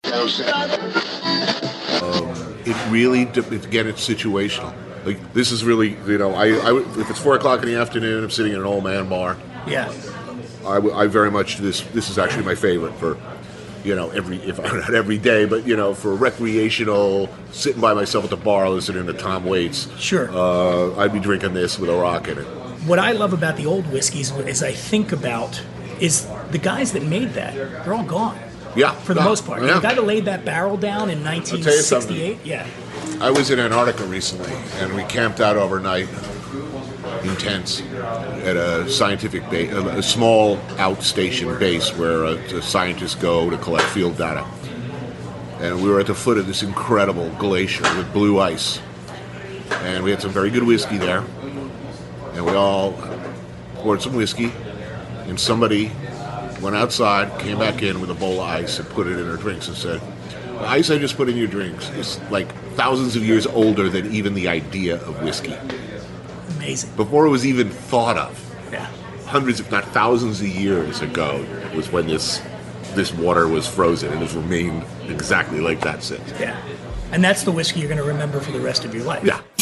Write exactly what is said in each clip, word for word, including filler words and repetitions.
Um, it really, again, it's situational. Like, this is really, you know, I, I if it's four o'clock in the afternoon, I'm sitting in an old man bar. Yeah. I, I very much, this this is actually my favorite for, you know, every, if not every day, but, you know, for recreational, sitting by myself at the bar listening to Tom Waits. Sure. Uh, I'd be drinking this with a rock in it. What I love about the old whiskeys is I think about is the guys that made that, they're all gone. Yeah. For the no, most part. Yeah. The guy that laid that barrel down in nineteen sixty-eight, yeah. I was in Antarctica recently, and we camped out overnight in tents at a scientific base, a small outstation base where uh, scientists go to collect field data. And we were at the foot of this incredible glacier with blue ice. And we had some very good whiskey there. And we all poured some whiskey, and somebody went outside, came back in with a bowl of ice and put it in our drinks and said, the ice I just put in your drinks is like thousands of years older than even the idea of whiskey. Amazing. Before it was even thought of. Yeah. Hundreds, if not thousands of years ago was when this this water was frozen and has remained exactly like that since. Yeah. And that's the whiskey you're going to remember for the rest of your life. Yeah.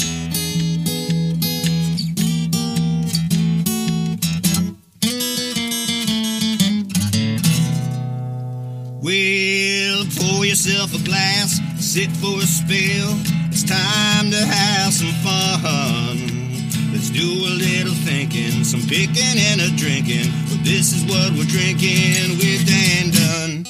Well, pour yourself a glass, sit for a spell. It's time to have some fun. Let's do a little thinking, some picking and a drinking. But this is what we're drinking with Dan Dunn.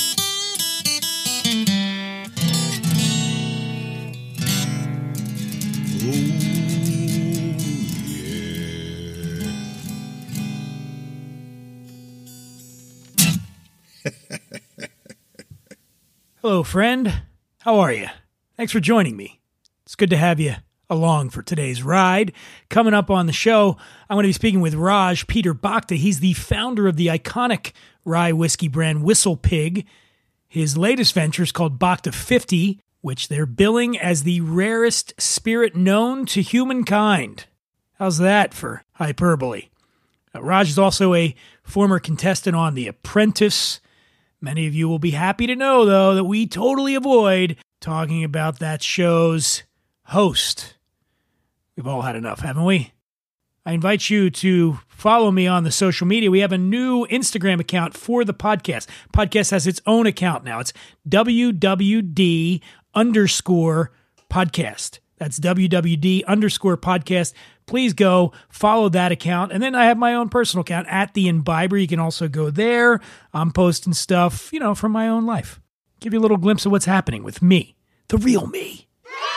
Hello, friend. How are you? Thanks for joining me. It's good to have you along for today's ride. Coming up on the show, I'm going to be speaking with Raj Peter Bhakta. He's the founder of the iconic rye whiskey brand Whistle Pig. His latest venture is called Bhakta fifty, which they're billing as the rarest spirit known to humankind. How's that for hyperbole? Uh, Raj is also a former contestant on The Apprentice. Many of you will be happy to know, though, that we totally avoid talking about that show's host. We've all had enough, haven't we? I invite you to follow me on the social media. We have a new Instagram account for the podcast. Podcast has its own account now. It's W W D underscore podcast. That's W W D underscore podcast. Please go follow that account. And then I have my own personal account at The Imbiber. You can also go there. I'm posting stuff, you know, from my own life. Give you a little glimpse of what's happening with me, the real me.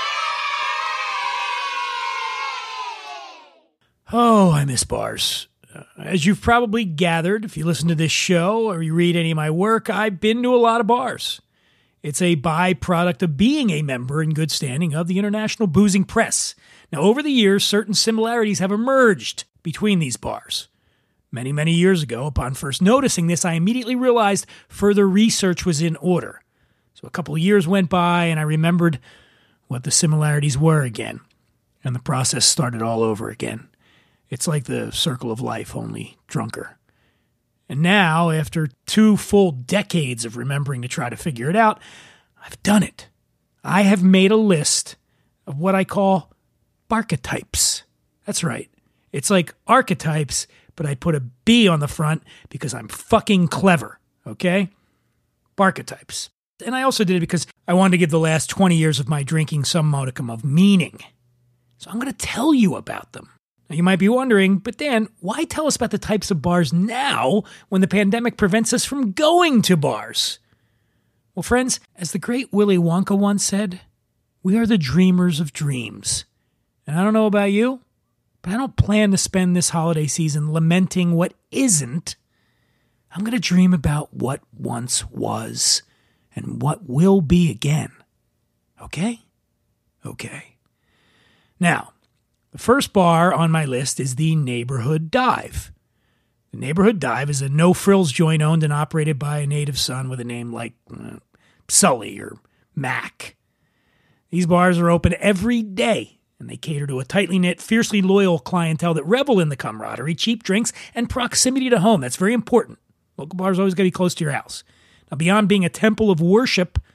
Oh, I miss bars. Uh, as you've probably gathered, if you listen to this show or you read any of my work, I've been to a lot of bars. It's a byproduct of being a member in good standing of the International Boozing Press. Now, over the years, certain similarities have emerged between these bars. Many, many years ago, upon first noticing this, I immediately realized further research was in order. So a couple of years went by, and I remembered what the similarities were again. And the process started all over again. It's like the circle of life, only drunker. And now, after two full decades of remembering to try to figure it out, I've done it. I have made a list of what I call barchetypes. That's right. It's like archetypes, but I put a B on the front because I'm fucking clever, okay? Barchetypes. And I also did it because I wanted to give the last twenty years of my drinking some modicum of meaning. So I'm going to tell you about them. Now, you might be wondering, but Dan, why tell us about the types of bars now when the pandemic prevents us from going to bars? Well, friends, as the great Willy Wonka once said, we are the dreamers of dreams. And I don't know about you, but I don't plan to spend this holiday season lamenting what isn't. I'm going to dream about what once was and what will be again. Okay? Okay. Now, the first bar on my list is the Neighborhood Dive. The Neighborhood Dive is a no-frills joint owned and operated by a native son with a name like uh, Sully or Mac. These bars are open every day, and they cater to a tightly knit, fiercely loyal clientele that revel in the camaraderie, cheap drinks, and proximity to home. That's very important. Local bars always got to be close to your house. Now, beyond being a temple of worship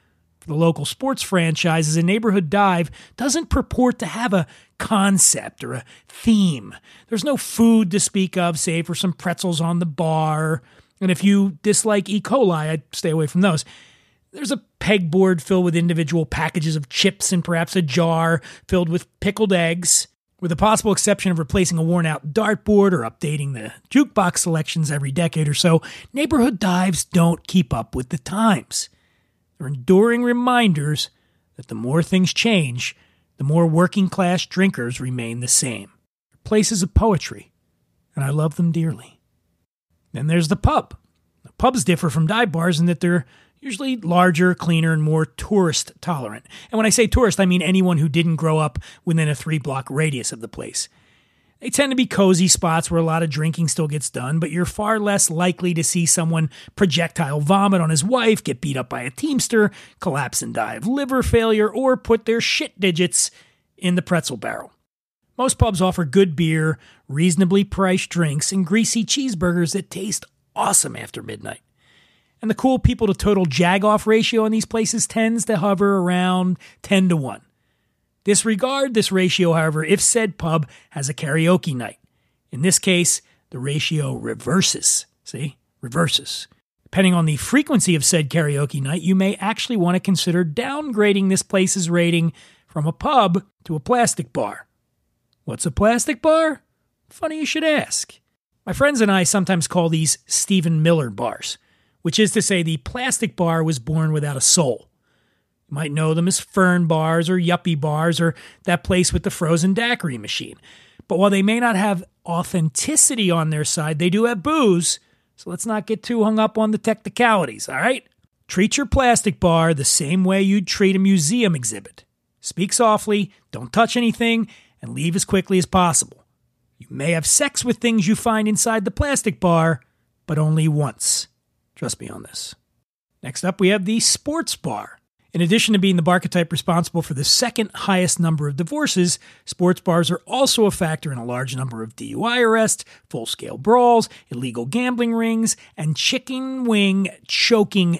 For the local sports franchises, a neighborhood dive doesn't purport to have a concept or a theme. There's no food to speak of, save for some pretzels on the bar. And if you dislike E. coli, I'd stay away from those. There's a pegboard filled with individual packages of chips and perhaps a jar filled with pickled eggs. With the possible exception of replacing a worn-out dartboard or updating the jukebox selections every decade or so, neighborhood dives don't keep up with the times. They're enduring reminders that the more things change, the more working-class drinkers remain the same. They're places of poetry, and I love them dearly. Then there's the pub. The pubs differ from dive bars in that they're usually larger, cleaner, and more tourist-tolerant. And when I say tourist, I mean anyone who didn't grow up within a three-block radius of the place. They tend to be cozy spots where a lot of drinking still gets done, but you're far less likely to see someone projectile vomit on his wife, get beat up by a teamster, collapse and die of liver failure, or put their shit digits in the pretzel barrel. Most pubs offer good beer, reasonably priced drinks, and greasy cheeseburgers that taste awesome after midnight. And the cool people to total jag-off ratio in these places tends to hover around ten to one. Disregard this ratio, however, if said pub has a karaoke night. In this case, the ratio reverses. See? Reverses. Depending on the frequency of said karaoke night, you may actually want to consider downgrading this place's rating from a pub to a plastic bar. What's a plastic bar? Funny you should ask. My friends and I sometimes call these Stephen Miller bars, which is to say the plastic bar was born without a soul. You might know them as Fern bars or Yuppie bars or that place with the frozen daiquiri machine. But while they may not have authenticity on their side, they do have booze, so let's not get too hung up on the technicalities, all right? Treat your plastic bar the same way you'd treat a museum exhibit. Speak softly, don't touch anything, and leave as quickly as possible. You may have sex with things you find inside the plastic bar, but only once. Trust me on this. Next up, we have the sports bar. In addition to being the barchetype responsible for the second highest number of divorces, sports bars are also a factor in a large number of D U I arrests, full-scale brawls, illegal gambling rings, and chicken wing choking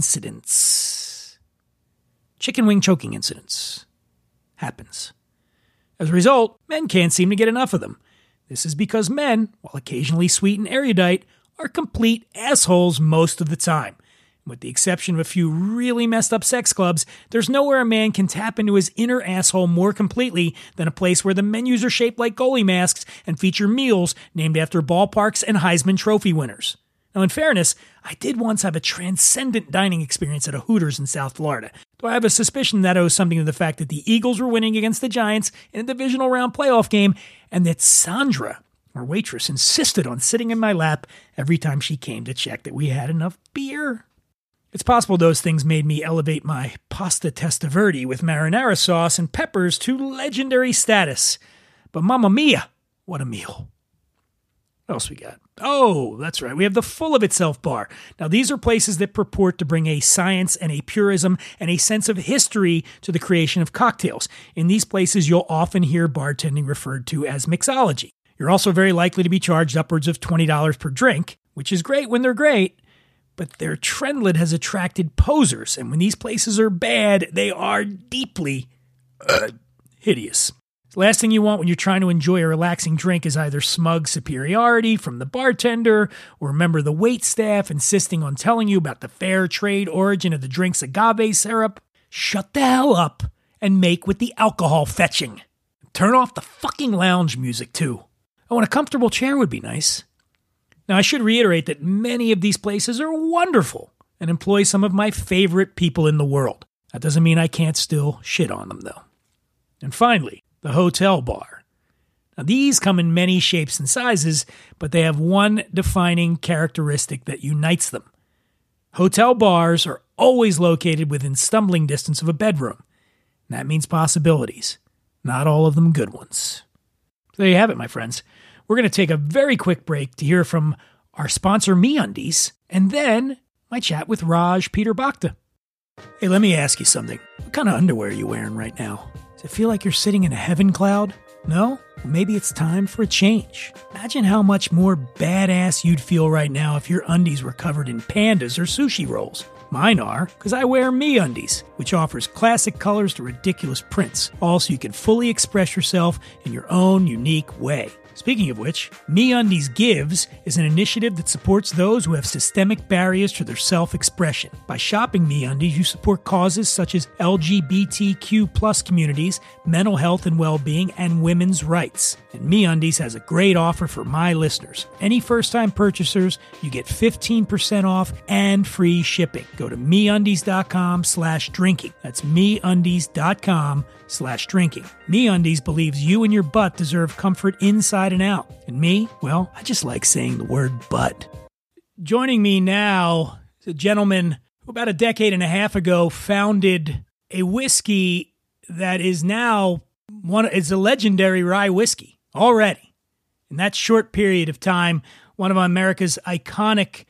incidents. Chicken wing choking incidents. Happens. As a result, men can't seem to get enough of them. This is because men, while occasionally sweet and erudite, are complete assholes most of the time. With the exception of a few really messed up sex clubs, there's nowhere a man can tap into his inner asshole more completely than a place where the menus are shaped like goalie masks and feature meals named after ballparks and Heisman Trophy winners. Now, in fairness, I did once have a transcendent dining experience at a Hooters in South Florida, though I have a suspicion that owes something to the fact that the Eagles were winning against the Giants in a divisional round playoff game, and that Sandra, our waitress, insisted on sitting in my lap every time she came to check that we had enough beer. It's possible those things made me elevate my pasta testaverde with marinara sauce and peppers to legendary status. But mamma mia, what a meal. What else we got? Oh, that's right. We have the Full of Itself bar. Now, these are places that purport to bring a science and a purism and a sense of history to the creation of cocktails. In these places, you'll often hear bartending referred to as mixology. You're also very likely to be charged upwards of twenty dollars per drink, which is great when they're great, but their trendlet has attracted posers, and when these places are bad, they are deeply uh, hideous. The last thing you want when you're trying to enjoy a relaxing drink is either smug superiority from the bartender or a member of the wait staff insisting on telling you about the fair trade origin of the drink's agave syrup. Shut the hell up and make with the alcohol fetching. Turn off the fucking lounge music, too. Oh, and a comfortable chair would be nice. Now, I should reiterate that many of these places are wonderful and employ some of my favorite people in the world. That doesn't mean I can't still shit on them, though. And finally, the hotel bar. Now, these come in many shapes and sizes, but they have one defining characteristic that unites them. Hotel bars are always located within stumbling distance of a bedroom. And that means possibilities, not all of them good ones. So there you have it, my friends. We're going to take a very quick break to hear from our sponsor, MeUndies, and then my chat with Raj Peter Bhakta. Hey, let me ask you something. What kind of underwear are you wearing right now? Does it feel like you're sitting in a heaven cloud? No? Well, maybe it's time for a change. Imagine how much more badass you'd feel right now if your undies were covered in pandas or sushi rolls. Mine are, because I wear MeUndies, which offers classic colors to ridiculous prints, all so you can fully express yourself in your own unique way. Speaking of which, MeUndies Gives is an initiative that supports those who have systemic barriers to their self-expression. By shopping MeUndies, you support causes such as L G B T Q plus communities, mental health and well-being, and women's rights. And MeUndies has a great offer for my listeners. Any first-time purchasers, you get fifteen percent off and free shipping. Go to MeUndies.com slash drinking. That's MeUndies.com slash drinking. MeUndies believes you and your butt deserve comfort inside and out. And me, well, I just like saying the word butt. Joining me now is a gentleman who about a decade and a half ago founded a whiskey that is now one, it's a legendary rye whiskey already. In that short period of time, one of America's iconic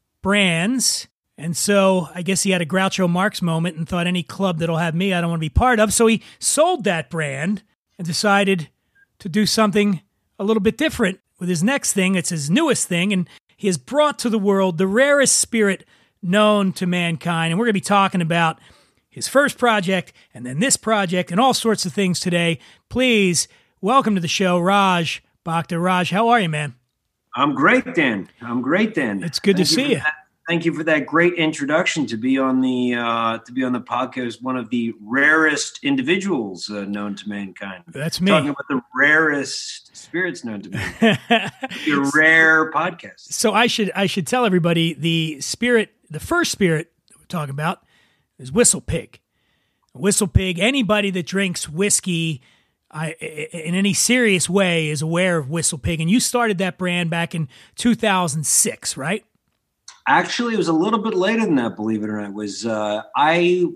brands. And so I guess he had a Groucho Marx moment and thought, any club that'll have me, I don't want to be part of. So he sold that brand and decided to do something a little bit different with his next thing. It's his newest thing. And he has brought to the world the rarest spirit known to mankind. And we're going to be talking about his first project and then this project and all sorts of things today. Please welcome to the show, Raj Bhakta. Raj, how are you, man? I'm great, Dan. I'm great, Dan. It's good Thank to see you. That. Thank you for that great introduction to be on the uh, to be on the podcast. One of the rarest individuals uh, known to mankind. That's me. Talking about the rarest spirits known to mankind. Your rare podcast. So I should I should tell everybody the spirit, the first spirit that we're talking about is Whistle Pig. Whistle Pig. Anybody that drinks whiskey, I, in any serious way, is aware of Whistle Pig. And you started that brand back in two thousand six, right? Actually, it was a little bit later than that, believe it or not. It was uh, I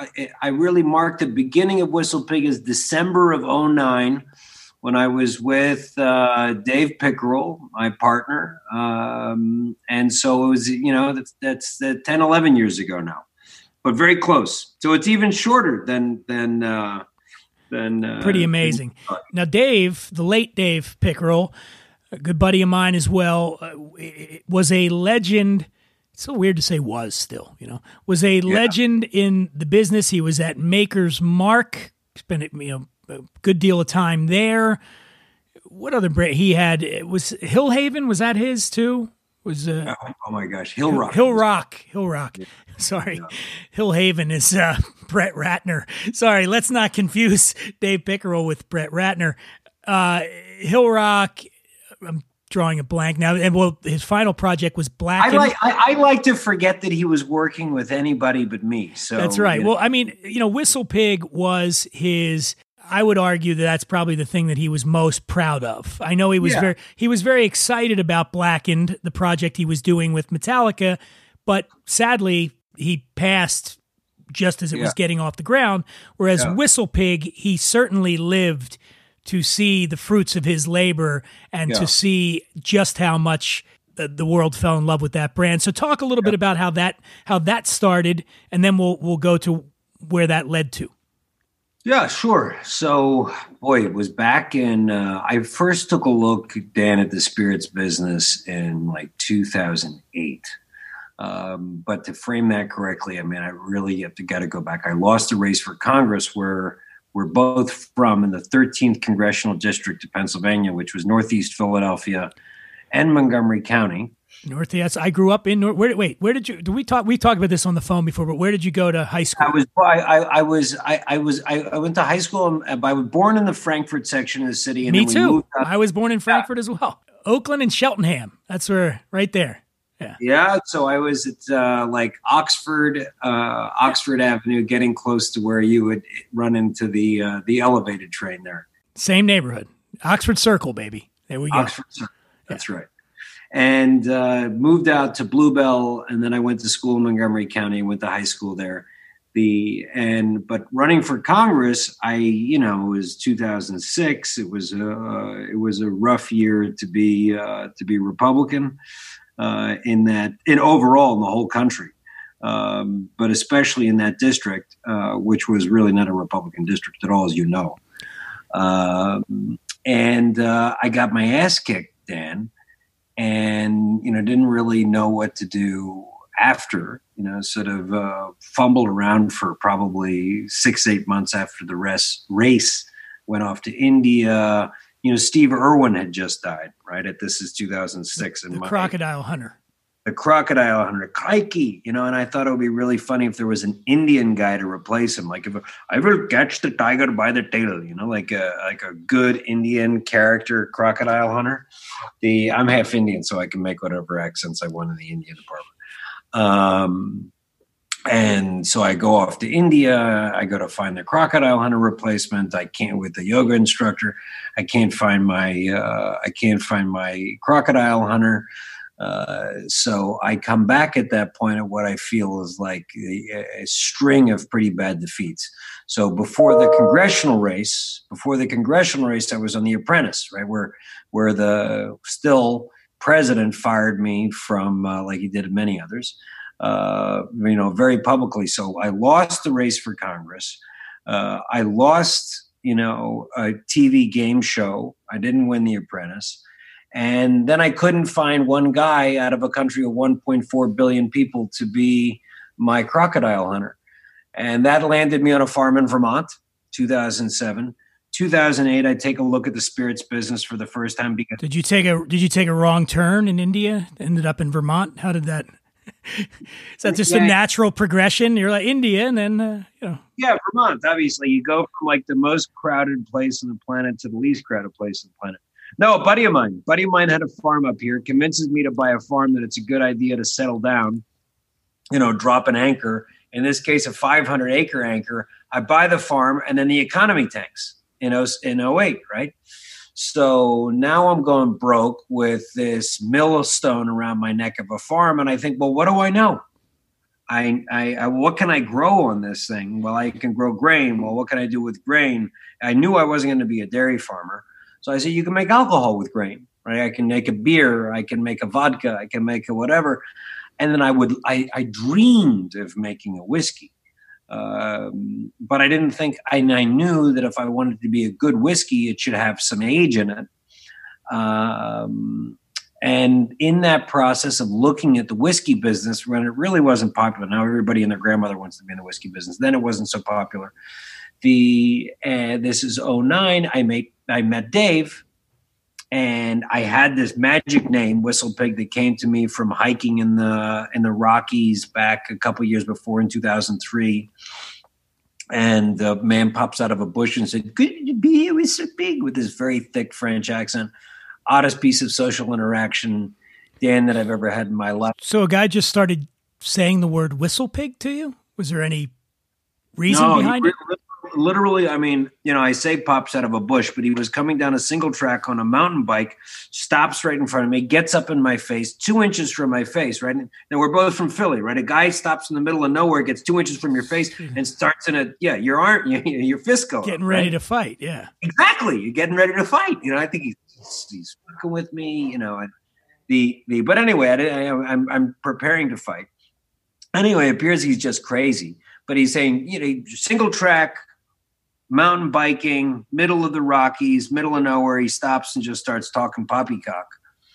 I really marked the beginning of Whistle Pig as December of oh nine when I was with uh, Dave Pickerel, my partner. Um, and so it was, you know, that's, that's uh, ten, eleven years ago now, but very close. So it's even shorter than, than, uh, than. Uh, Pretty amazing. Than, now, Dave, the late Dave Pickerel, a good buddy of mine as well, uh, was a legend. It's so weird to say was still, you know, was a yeah. legend in the business. He was at Maker's Mark, spent you know a good deal of time there. What other brand he had? It was Hillhaven. Was that his too? Was uh, oh, oh my gosh, Hill Rock. Hill Rock. Hill Rock. Yeah. Sorry, yeah. Hillhaven is uh, Brett Ratner. Sorry, let's not confuse Dave Pickerel with Brett Ratner. Uh, Hill Rock. I'm drawing a blank now, and well, his final project was Black. I like I, I like to forget that he was working with anybody but me. So that's right. Yeah. Well, I mean, you know, Whistle Pig was his. I would argue that that's probably the thing that he was most proud of. I know he was yeah. very he was very excited about Blackened, the project he was doing with Metallica, but sadly he passed just as it yeah. was getting off the ground. Whereas yeah. Whistle Pig, he certainly lived to see the fruits of his labor and yeah. to see just how much the, the world fell in love with that brand. So talk a little yeah. bit about how that how that started, and then we'll we'll go to where that led to. Yeah, sure. So, boy, it was back in, uh, I first took a look, Dan, at the spirits business in like two thousand eight. Um, but to frame that correctly, I mean, I really have to got to go back. I lost a race for Congress where we're both from in the thirteenth Congressional District of Pennsylvania, which was Northeast Philadelphia and Montgomery County. Northeast. I grew up in North. Where, wait, where did you? Do we talk? We talked about this on the phone before, but where did you go to high school? I was. I, I, I was. I, I was. I, I went to high school. I was born in the Frankfort section of the city. And Me then we too. Moved up. I was born in Frankfort yeah. as well. Oakland and Cheltenham. That's where. Right there. Yeah. Yeah. So I was at uh, like Oxford, uh, Oxford Avenue, getting close to where you would run into the uh, the elevated train there. Same neighborhood, Oxford Circle, baby. There we go. Oxford Circle. That's yeah. right. And uh, moved out to Bluebell, and then I went to school in Montgomery County. Went to high school there. The and but running for Congress, I you know it was two thousand six. It was a uh, it was a rough year to be uh, to be Republican. Uh, in that, in overall in the whole country, um, but especially in that district, uh, which was really not a Republican district at all, as you know. Um, and uh, I got my ass kicked, Dan, and you know didn't really know what to do. after, you know, sort of uh, fumbled around for probably six, eight months after the rest, race, went off to India. You know, Steve Irwin had just died, right? At this is two thousand six. The, and the my, crocodile hunter. The crocodile hunter, Crikey, you know, and I thought it would be really funny if there was an Indian guy to replace him. Like, if I will catch the tiger by the tail, you know, like a like a good Indian character crocodile hunter. The I'm half Indian, so I can make whatever accents I want in the Indian department. Um, and so I go off to India. I go to find the crocodile hunter replacement. I can't with the yoga instructor. I can't find my uh, I can't find my crocodile hunter. Uh, so I come back at that point at what I feel is like a, a string of pretty bad defeats. So before the congressional race, before the congressional race, I was on The Apprentice, right, where where the still president fired me from, uh, like he did many others, uh, you know, very publicly. So I lost the race for Congress. Uh, I lost, you know, a T V game show. I didn't win The Apprentice. And then I couldn't find one guy out of a country of one point four billion people to be my crocodile hunter. And that landed me on a farm in Vermont, two thousand seven. two thousand eight, I take a look at the spirits business for the first time. Because did you take a Did you take a wrong turn in India? Ended up in Vermont? How did that? Is that just yeah. a natural progression? You're like India, and then uh, you know. Yeah, Vermont. Obviously, you go from like the most crowded place on the planet to the least crowded place on the planet. No, a buddy of mine, buddy of mine had a farm up here, convinces me to buy a farm that it's a good idea to settle down, you know, drop an anchor. In this case, a five hundred acre anchor. I buy the farm and then the economy tanks in oh eight, right? So now I'm going broke with this millstone around my neck of a farm. And I think, well, what do I know? I, I, I what can I grow on this thing? Well, I can grow grain. Well, what can I do with grain? I knew I wasn't going to be a dairy farmer. So I said, you can make alcohol with grain, right? I can make a beer, I can make a vodka, I can make a whatever. And then I would, I, I dreamed of making a whiskey. Um, but I didn't think, I, I knew that if I wanted to be a good whiskey, it should have some age in it. Um, and in that process of looking at the whiskey business, when it really wasn't popular, now everybody and their grandmother wants to be in the whiskey business. Then it wasn't so popular. The uh, this is oh nine. I made I met Dave, and I had this magic name, Whistle Pig, that came to me from hiking in the in the Rockies back a couple years before in two thousand three. And the man pops out of a bush and said, "Good to be here, Whistle Pig," with this very thick French accent. Oddest piece of social interaction, Dan, that I've ever had in my life. So a guy just started saying the word Whistle Pig to you? Was there any reason no, behind it? Literally, I mean, you know, I say pops out of a bush, but he was coming down a single track on a mountain bike, stops right in front of me, gets up in my face, two inches from my face, right? And we're both from Philly, right? A guy stops in the middle of nowhere, gets two inches from your face and starts in a, yeah, your arm, your, your fist going. Getting ready right? to fight, yeah. Exactly. You're getting ready to fight. You know, I think he's, he's fucking with me, you know. And the, the, but anyway, I, I, I'm, I'm preparing to fight. Anyway, it appears he's just crazy, but he's saying, you know, single track, mountain biking, middle of the Rockies, middle of nowhere. He stops and just starts talking poppycock.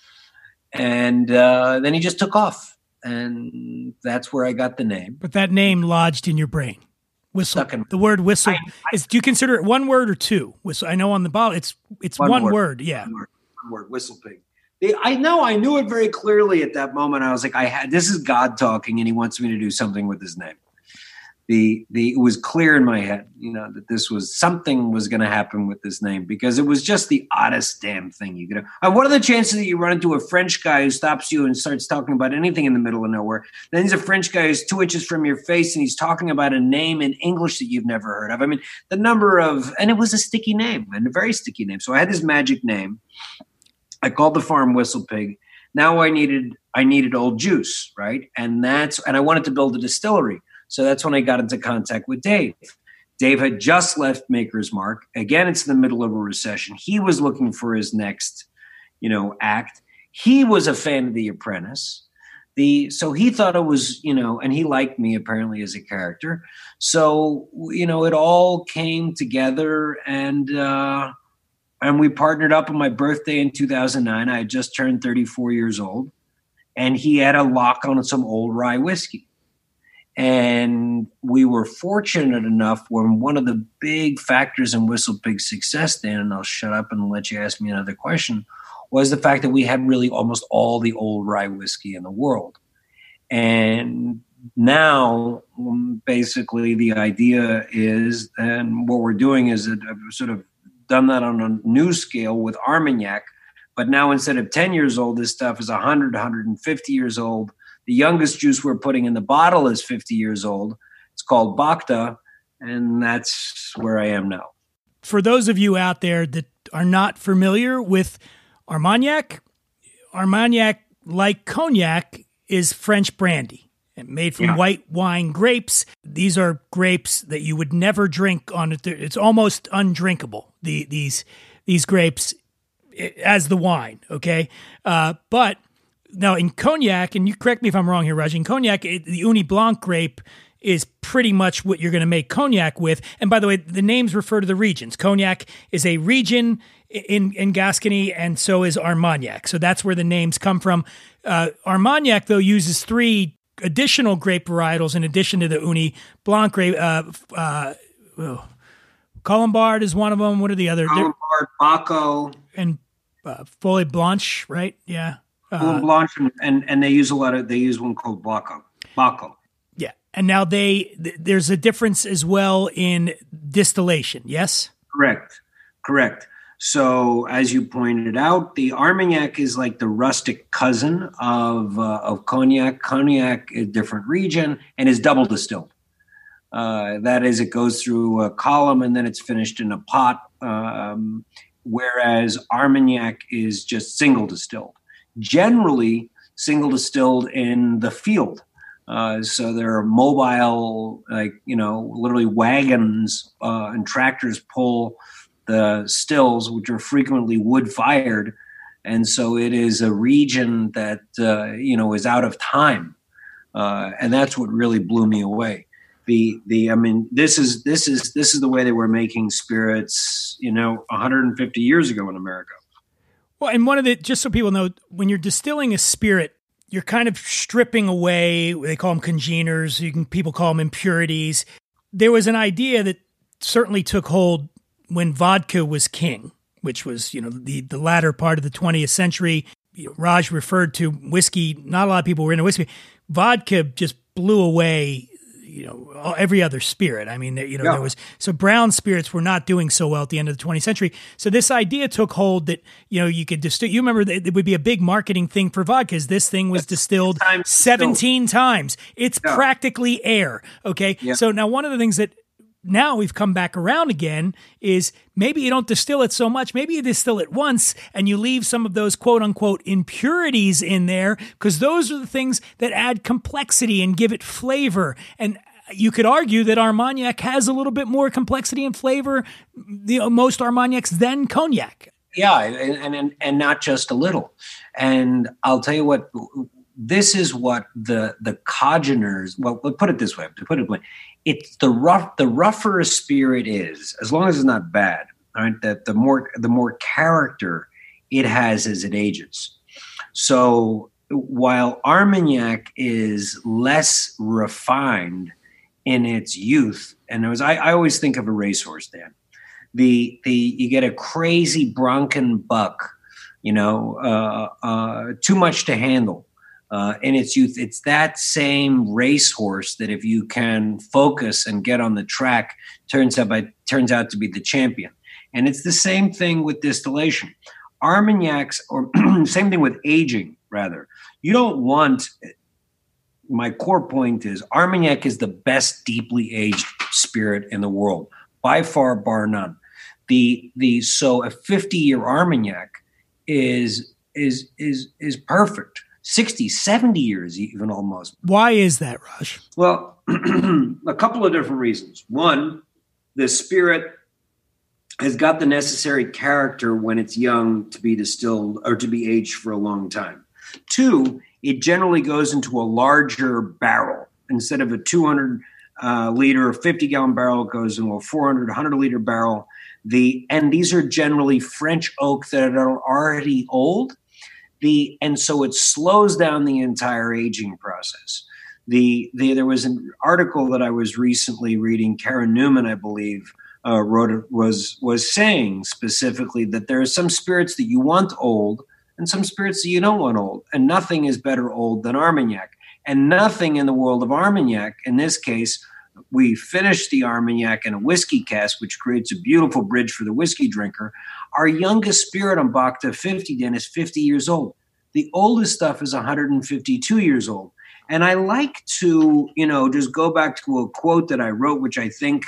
And uh, then he just took off. And that's where I got the name. But that name lodged in your brain. Whistle. In, the word whistle. I, I, is, do you consider it one word or two? Whistle. I know on the bottle it's it's one, one word. word. Yeah. One word, one word. Whistle Pig. They, I know. I knew it very clearly at that moment. I was like, I had this is God talking, and he wants me to do something with his name. The, the, it was clear in my head, you know, that this was something was going to happen with this name because it was just the oddest damn thing you could have. Uh, what are the chances that you run into a French guy who stops you and starts talking about anything in the middle of nowhere? Then he's a French guy who's two inches from your face and he's talking about a name in English that you've never heard of. I mean, the number of, and it was a sticky name and a very sticky name. So I had this magic name. I called the farm Whistle Pig. Now I needed, I needed old juice, right? And that's, and I wanted to build a distillery. So that's when I got into contact with Dave. Dave had just left Maker's Mark. Again, it's in the middle of a recession. He was looking for his next, you know, act. He was a fan of The Apprentice. The so he thought it was, you know, and he liked me apparently as a character. So, you know, it all came together and uh, and we partnered up on my birthday in two thousand nine. I had just turned thirty-four years old. and he had a lock on some old rye whiskey. And we were fortunate enough when one of the big factors in Whistle Pig's success, Dan, and I'll shut up and let you ask me another question, was the fact that we had really almost all the old rye whiskey in the world. And now, basically, the idea is, and what we're doing is that I've sort of done that on a new scale with Armagnac, but now instead of ten years old, this stuff is one hundred, one hundred fifty years old. The youngest juice we're putting in the bottle is fifty years old. It's called Bacta, and that's where I am now. For those of you out there that are not familiar with Armagnac, Armagnac, like cognac, is French brandy, made from yeah. white wine grapes. These are grapes that you would never drink on it. It's almost undrinkable, the, these these grapes as the wine, okay? Uh, but now in cognac, and you correct me if I'm wrong here, Raj, in cognac, it, the Uni Blanc grape is pretty much what you're going to make cognac with. And by the way, the names refer to the regions. Cognac is a region in, in Gascony, and so is Armagnac. So that's where the names come from. Uh, Armagnac, though, uses three additional grape varietals in addition to the Uni Blanc grape. Uh, uh, oh. Colombard is one of them. What are the other? Colombard, Baco. And uh, Folie Blanche, right? Yeah. Uh, Blanche, and, and and they use a lot of, they use one called Baco. Baco. Yeah. And now they, th- there's a difference as well in distillation, yes? Correct. Correct. So as you pointed out, the Armagnac is like the rustic cousin of uh, of cognac. Cognac is a different region and is double distilled. Uh, that is, it goes through a column and then it's finished in a pot, um, whereas Armagnac is just single distilled. Generally, single distilled in the field. Uh, so there are mobile, like, you know, literally wagons uh, and tractors pull the stills, which are frequently wood fired. And so it is a region that, uh, you know, is out of time. Uh, and that's what really blew me away. The, the, I mean, this is, this is, this is the way they were making spirits, you know, one hundred fifty years ago in America. Well, and one of the, just so people know, when you're distilling a spirit, you're kind of stripping away, they call them congeners, you can, people call them impurities. There was an idea that certainly took hold when vodka was king, which was, you know, the, the latter part of the twentieth century. You know, Raj referred to whiskey. Not a lot of people were into whiskey. Vodka just blew away, you know, every other spirit. I mean, you know, yeah. there was, so brown spirits were not doing so well at the end of the twentieth century. So this idea took hold that, you know, you could distill, you remember that it would be a big marketing thing for vodka, because this thing was distilled seventeen times. It's yeah. practically air. Okay. Yeah. So now one of the things that now we've come back around again is maybe you don't distill it so much. Maybe you distill it once and you leave some of those quote unquote impurities in there, because those are the things that add complexity and give it flavor. And you could argue that Armagnac has a little bit more complexity and flavor, you know, most Armagnacs than cognac. Yeah. And, and, and not just a little. And I'll tell you what, this is what the, the congeners, well, let's put it this way, to put it this way, it's the rough, the rougher a spirit is, as long as it's not bad, right? That the more, the more character it has as it ages. So while Armagnac is less refined in its youth, and it was, I, I always think of a racehorse, Dan. The, the, you get a crazy bronco buck, you know, uh, uh, too much to handle. Uh, in its youth, it's that same racehorse that if you can focus and get on the track, turns out by, turns out to be the champion. And it's the same thing with distillation. Armagnacs, or same thing with aging, rather. You don't want, my core point is Armagnac is the best deeply aged spirit in the world, by far, bar none. The the so a fifty-year Armagnac is is is is perfect. sixty, seventy years even almost. Why is that, Raj? Well, a couple of different reasons. One, the spirit has got the necessary character when it's young to be distilled or to be aged for a long time. Two, it generally goes into a larger barrel. Instead of a two hundred uh, liter, fifty gallon barrel, it goes into a four hundred, one hundred liter barrel. The, and these are generally French oak that are already old. The and so it slows down the entire aging process. The, the there was an article that I was recently reading. Karen Newman, I believe, uh, wrote was was saying specifically that there are some spirits that you want old and some spirits that you don't want old, and nothing is better old than Armagnac, and nothing in the world of Armagnac. In this case, we finished the Armagnac in a whiskey cask, which creates a beautiful bridge for the whiskey drinker. Our youngest spirit on Bacta fifty, Dan, is fifty years old. The oldest stuff is one hundred fifty-two years old. And I like to, you know, just go back to a quote that I wrote, which I think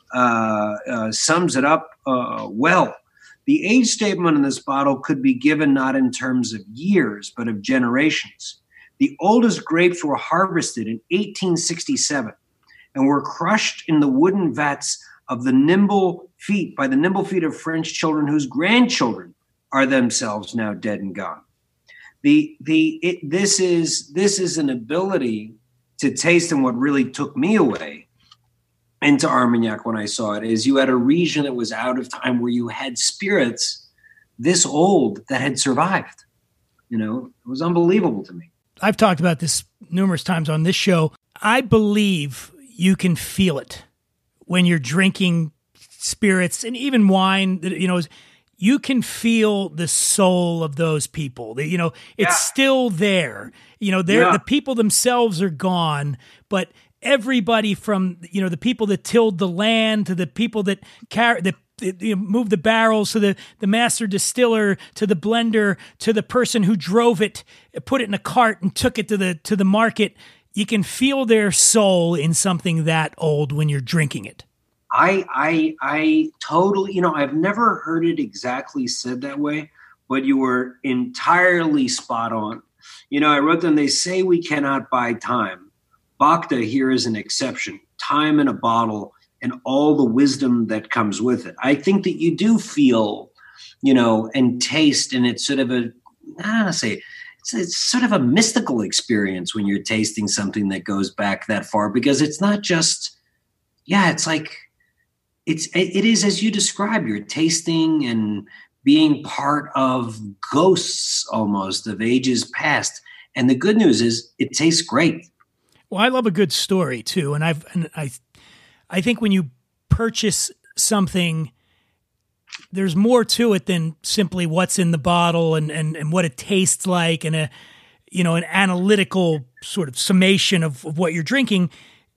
uh, uh, sums it up uh, well. The age statement in this bottle could be given not in terms of years, but of generations. The oldest grapes were harvested in eighteen sixty-seven and were crushed in the wooden vats of the nimble feet, by the nimble feet of French children whose grandchildren are themselves now dead and gone. The the it, this is this is an ability to taste, and what really took me away into Armagnac when I saw it is you had a region that was out of time where you had spirits this old that had survived. You know, it was unbelievable to me. I've talked about this numerous times on this show. I believe you can feel it when you're drinking spirits and even wine. That you know. You can feel the soul of those people. You know, it's yeah. still there. You know, they're, yeah. the people themselves are gone, but everybody from, you know, the people that tilled the land to the people that carry, that you know, moved the barrels to the, the master distiller, to the blender, to the person who drove it, put it in a cart and took it to the, to the market. You can feel their soul in something that old when you're drinking it. I, I, I totally, you know, I've never heard it exactly said that way, but you were entirely spot on. You know, I wrote them, they say we cannot buy time. Bacta here is an exception, time in a bottle and all the wisdom that comes with it. I think that you do feel, you know, and taste, and it's sort of a, I don't want to say, it's, it's sort of a mystical experience when you're tasting something that goes back that far, because it's not just, yeah, it's like, It's it is as you describe. You're tasting and being part of ghosts almost of ages past. And the good news is it tastes great. Well, I love a good story too, and I've and I, I think when you purchase something, there's more to it than simply what's in the bottle and and, and what it tastes like, and a you know an analytical sort of summation of, of what you're drinking.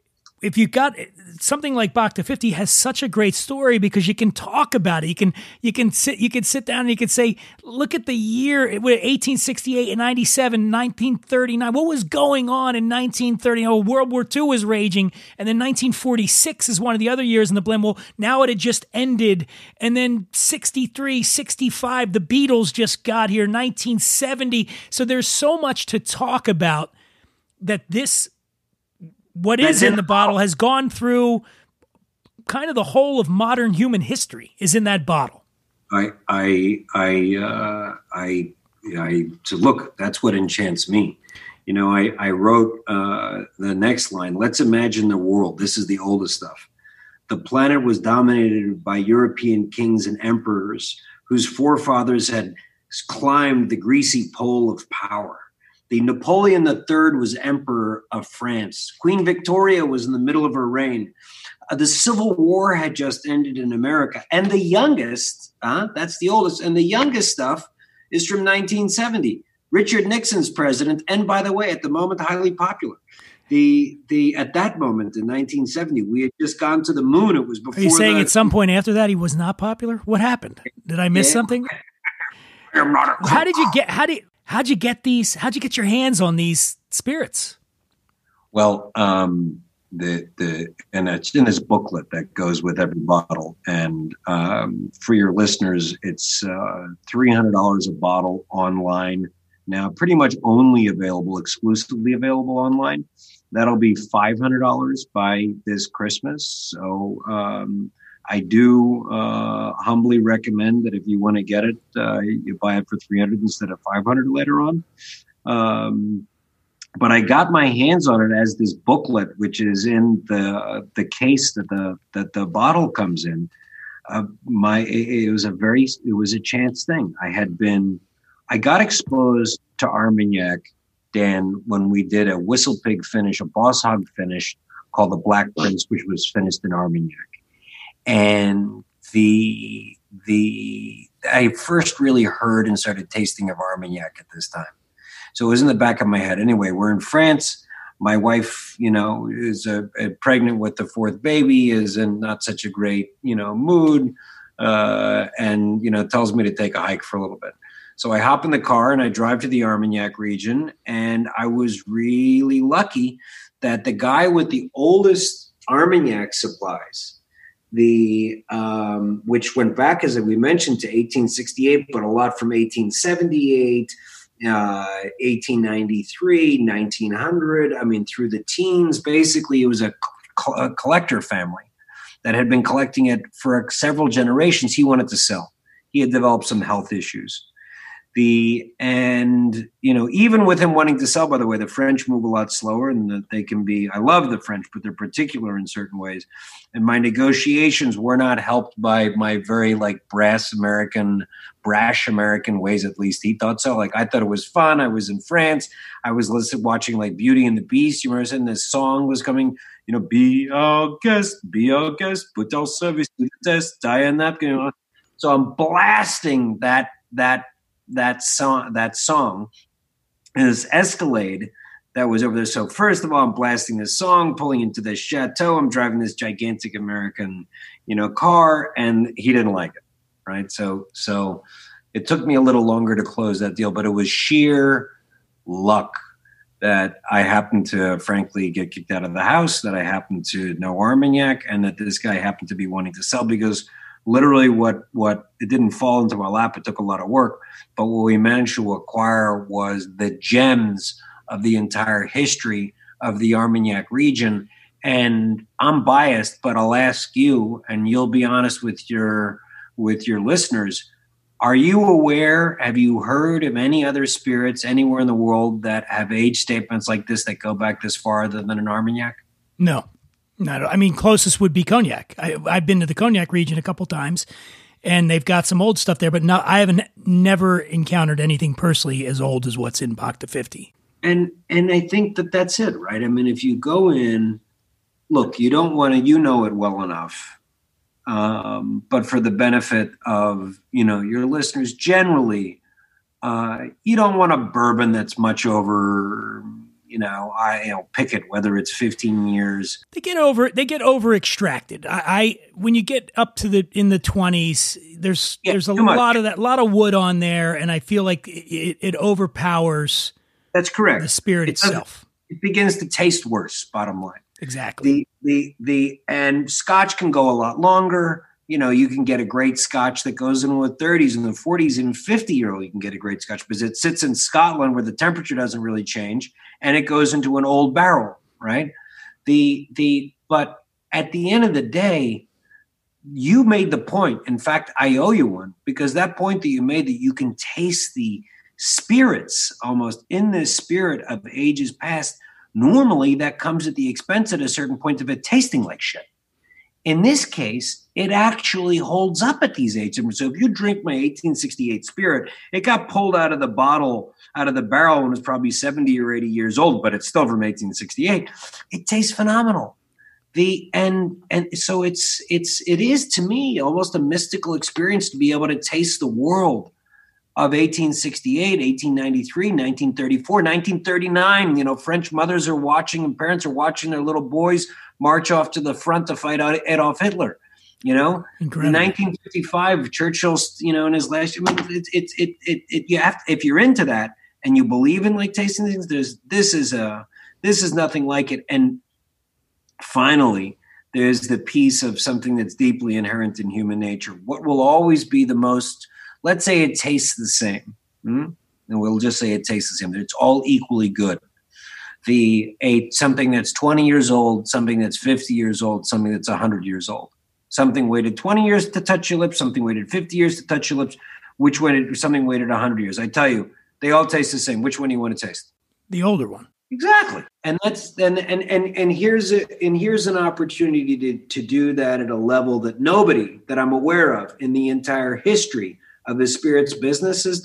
If you got something like Bacta fifty has such a great story because you can talk about it. You can you can sit you can sit down and you can say, look at the year, eighteen sixty-eight and ninety-seven, nineteen thirty-nine. What was going on in nineteen thirty? Oh, World War Two was raging, and then nineteen forty-six is one of the other years in the blend. Well, now it had just ended, and then sixty-three, sixty-five, the Beatles just got here, nineteen seventy. So there's so much to talk about that this. What is in the bottle has gone through kind of the whole of modern human history is in that bottle. I, I, I, uh, I, I, so look, that's what enchants me. You know, I, I wrote uh, the next line. Let's imagine the world. This is the oldest stuff. The planet was dominated by European kings and emperors whose forefathers had climbed the greasy pole of power. The Napoleon the Third was emperor of France. Queen Victoria was in the middle of her reign. Uh, the Civil War had just ended in America. And the youngest, uh, that's the oldest, and the youngest stuff is from nineteen seventy. Richard Nixon's president, and by the way, at the moment, highly popular. The the at that moment in nineteen seventy, we had just gone to the moon. It was before. Are you saying the, at some point after that he was not popular? What happened? Did I miss yeah. something? I'm not a how did you get? How did how'd you get these? How'd you get your hands on these spirits? Well, um, the the and it's in this booklet that goes with every bottle. And um, for your listeners, it's uh, three hundred dollars a bottle online. Now, pretty much only available, exclusively available online. That'll be five hundred dollars by this Christmas. So um, I do uh, humbly recommend that if you want to get it, uh, you buy it for three hundred dollars instead of five hundred dollars later on. Um, but I got my hands on it as this booklet, which is in the the case that the that the bottle comes in. Uh, my it, it was a very it was a chance thing. I had been. I got exposed to Armagnac, Dan, when we did a Whistle Pig finish, a Boss Hog finish called the Black Prince, which was finished in Armagnac. And the the I first really heard and started tasting of Armagnac at this time. So it was in the back of my head. Anyway, we're in France. My wife, you know, is a, a pregnant with the fourth baby, is in not such a great, you know, mood, uh, and, you know, tells me to take a hike for a little bit. So I hop in the car and I drive to the Armagnac region, and I was really lucky that the guy with the oldest Armagnac supplies, the um, which went back, as we mentioned, to eighteen sixty-eight, but a lot from eighteen seventy-eight, uh, eighteen ninety-three, nineteen hundred. I mean, through the teens. Basically, it was a, co- a collector family that had been collecting it for several generations. He wanted to sell. He had developed some health issues. The and you know, even with him wanting to sell, by the way, the French move a lot slower, and the, they can be. I love the French, but they're particular in certain ways. And my negotiations were not helped by my very like brass American, brash American ways. At least he thought so. Like I thought it was fun. I was in France. I was listening, watching like Beauty and the Beast. You remember saying this song was coming. You know, be our guest, be our guest, put our service to the test, die a napkin. So I'm blasting that that. that song, that song is Escalade that was over there. So first of all, I'm blasting this song, pulling into this chateau. I'm driving this gigantic American, you know, car, and he didn't like it. Right. So, so it took me a little longer to close that deal, but it was sheer luck that I happened to, frankly, get kicked out of the house, that I happened to know Armagnac, and that this guy happened to be wanting to sell, because literally what, what it didn't fall into my lap. It took a lot of work, but what we managed to acquire was the gems of the entire history of the Armagnac region. And I'm biased, but I'll ask you, and you'll be honest with your, with your listeners. Are you aware, have you heard of any other spirits anywhere in the world that have age statements like this that go back this far other than an Armagnac? No. No, I mean, closest would be Cognac. I, I've been to the Cognac region a couple times, and they've got some old stuff there, but no, I haven't never encountered anything personally as old as what's in Bacta fifty. And and I think that that's it, right? I mean, if you go in, look, you don't want to, you know it well enough, um, but for the benefit of, you know, your listeners generally, uh, you don't want a bourbon that's much over, you know, I you know, pick it, whether it's fifteen years. They get over they get over extracted. I, I when you get up to the in the twenties, there's Yeah, there's a too much. lot of that, lot of wood on there, and I feel like it, it overpowers That's correct. the spirit It doesn't- itself. It begins to taste worse, bottom line. Exactly. The the the and Scotch can go a lot longer. You know, you can get a great Scotch that goes into the thirties and the forties, and fifty year old you can get a great Scotch because it sits in Scotland where the temperature doesn't really change, and it goes into an old barrel, right? The the but at the end of the day, you made the point. In fact, I owe you one, because that point that you made, that you can taste the spirits almost in the spirit of ages past. Normally, that comes at the expense at a certain point of it tasting like shit. In this case, it actually holds up at these ages. So if you drink my eighteen sixty-eight spirit, it got pulled out of the bottle, out of the barrel when it was probably seventy or eighty years old, but it's still from eighteen sixty-eight. It tastes phenomenal. The and and so it's it's it is to me almost a mystical experience to be able to taste the world of eighteen sixty-eight, eighteen ninety-three, nineteen thirty-four, nineteen thirty-nine. You know, French mothers are watching and parents are watching their little boys march off to the front to fight Adolf Hitler. You know, Incredible. in nineteen fifty-five, Churchill's, you know, in his last, I mean, it, it, it, it, it, you have to, if you're into that and you believe in like tasting things, there's, this is a, this is nothing like it. And finally, there's the piece of something that's deeply inherent in human nature. What will always be the most, let's say it tastes the same. Hmm? And we'll just say it tastes the same. It's all equally good. The a something that's twenty years old, something that's fifty years old, something that's one hundred years old. Something waited twenty years to touch your lips, something waited fifty years to touch your lips, which waited something waited one hundred years. I tell you, they all taste the same. Which one do you want to taste? The older one. Exactly. And that's and and and and here's a and here's an opportunity to to do that at a level that nobody that I'm aware of in the entire history of the spirits business has done.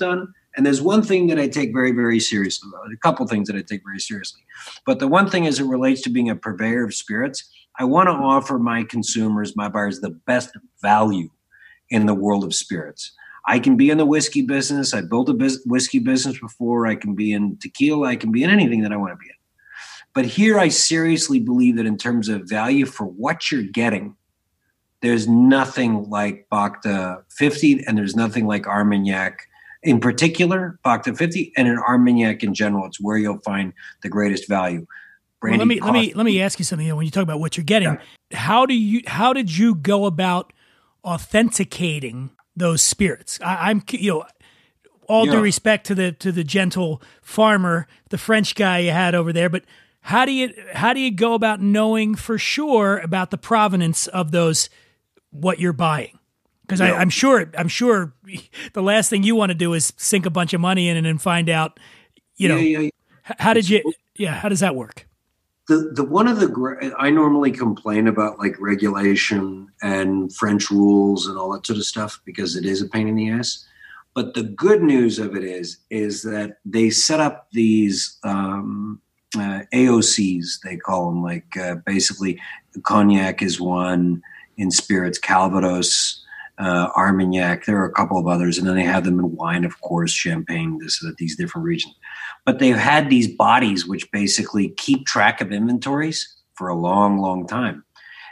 And there's one thing that I take very, very seriously, a couple things that I take very seriously. But the one thing as it relates to being a purveyor of spirits, I want to offer my consumers, my buyers, the best value in the world of spirits. I can be in the whiskey business. I built a biz- whiskey business before. I can be in tequila. I can be in anything that I want to be in. But here I seriously believe that in terms of value for what you're getting, there's nothing like Bacta fifty, and there's nothing like Armagnac in particular, Bacta fifty, and in Armagnac in general. It's where you'll find the greatest value. Well, let me let me let me ask you something. When you talk about what you're getting, yeah. how do you how did you go about authenticating those spirits? I, I'm you know, all yeah. due respect to the to the gentle farmer, the French guy you had over there, but how do you how do you go about knowing for sure about the provenance of those what you're buying? Because yeah. I'm sure I'm sure the last thing you want to do is sink a bunch of money in and then find out, you know, yeah, yeah, yeah. how did you? Yeah, how does that work? The the one of the I normally complain about like regulation and French rules and all that sort of stuff because it is a pain in the ass. But the good news of it is is that they set up these um, uh, A O Cs. They call them like uh, basically cognac is one in spirits, Calvados. Uh, Armagnac, there are a couple of others, and then they have them in wine, of course, champagne, this, uh, these different regions. But they've had these bodies which basically keep track of inventories for a long, long time.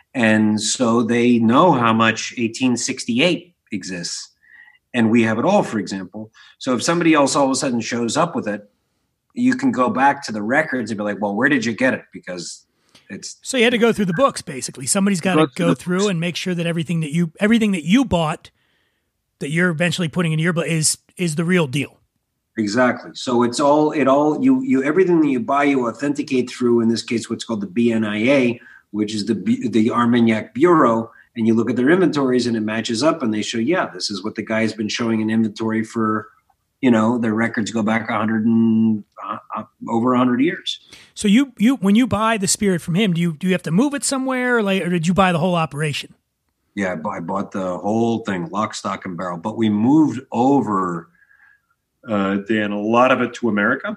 And so they know how much eighteen sixty-eight exists. And we have it all, for example. So if somebody else all of a sudden shows up with it, you can go back to the records and be like, well, where did you get it? Because it's so you had to go through the books, basically. Somebody's got to go through and make sure that everything that you everything that you bought that you're eventually putting in your book is is the real deal. Exactly. So it's all it all you you everything that you buy you authenticate through. In this case, what's called the B N I A, which is the the Armagnac Bureau, and you look at their inventories and it matches up, and they show yeah, this is what the guy's been showing in inventory for. You know, their records go back a hundred and uh, over a hundred years. So you, you, when you buy the spirit from him, do you do you have to move it somewhere, or, like, or did you buy the whole operation? Yeah, I bought the whole thing, lock, stock, and barrel. But we moved over, uh, Dan, a lot of it to America.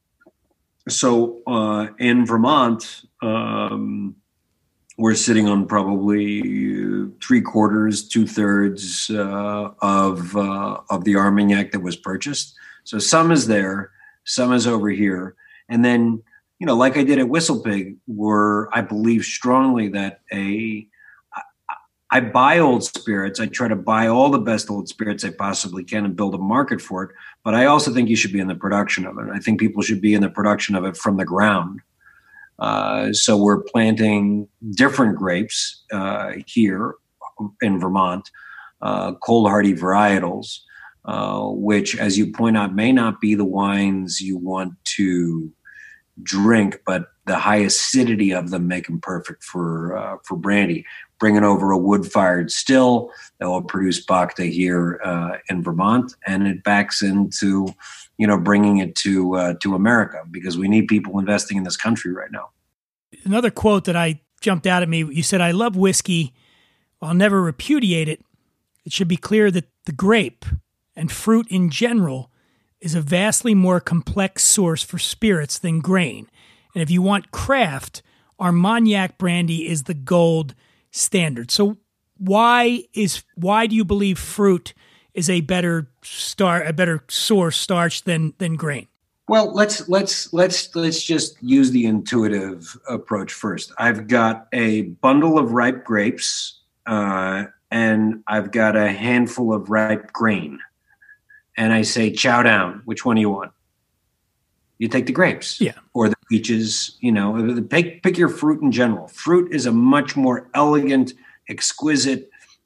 So uh, in Vermont, um, we're sitting on probably three quarters, two thirds uh, of uh, of the Armagnac that was purchased. So some is there, some is over here, and then you know, like I did at WhistlePig, where I believe strongly that a I, I buy old spirits. I try to buy all the best old spirits I possibly can and build a market for it. But I also think you should be in the production of it. I think people should be in the production of it from the ground. Uh, so we're planting different grapes uh, here in Vermont, uh, cold hardy varietals, uh, which, as you point out, may not be the wines you want to drink, but the high acidity of them make them perfect for uh, for brandy. Bringing over a wood-fired still that will produce Bacta here uh, in Vermont, and it backs into, you know, bringing it to uh, to America, because we need people investing in this country right now. Another quote that I jumped out at me, you said, "I love whiskey. I'll never repudiate it. It should be clear that the grape and fruit in general is a vastly more complex source for spirits than grain. And if you want craft, Armagnac brandy is the gold standard." So why is why do you believe fruit is a better star a better source starch than than grain? Well, let's let's let's let's just use the intuitive approach first. I've got a bundle of ripe grapes, uh, and I've got a handful of ripe grain, and I say, chow down. Which one do you want? You take the grapes, yeah, or the peaches. You know, pick pick your fruit in general. Fruit is a much more elegant, exquisite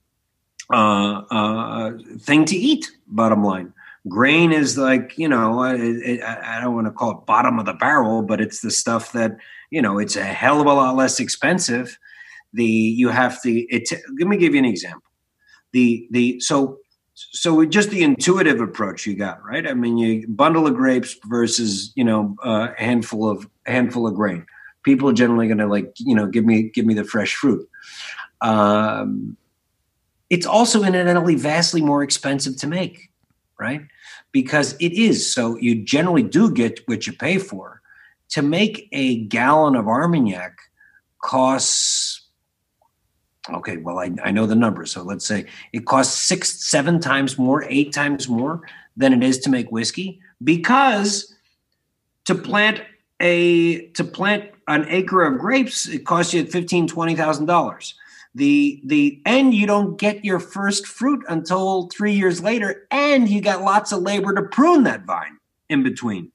uh, uh, thing to eat. Bottom line. Grain is like, you know, it, it, I don't want to call it bottom of the barrel, but it's the stuff that, you know, it's a hell of a lot less expensive. The you have to. It, let me give you an example. The the so so just the intuitive approach you got, right? I mean, you bundle of grapes versus, you know, a handful of handful of grain. People are generally going to like, you know, give me give me the fresh fruit. Um, it's also incidentally vastly more expensive to make. Right. because it is. So you generally do get what you pay for. To make a gallon of Armagnac costs, okay, well, I, I know the numbers. So let's say it costs six, seven times more, eight times more than it is to make whiskey, because to plant a to plant an acre of grapes, it costs you fifteen, twenty thousand dollars. The the and you don't get your first fruit until three years later, and you got lots of labor to prune that vine in between.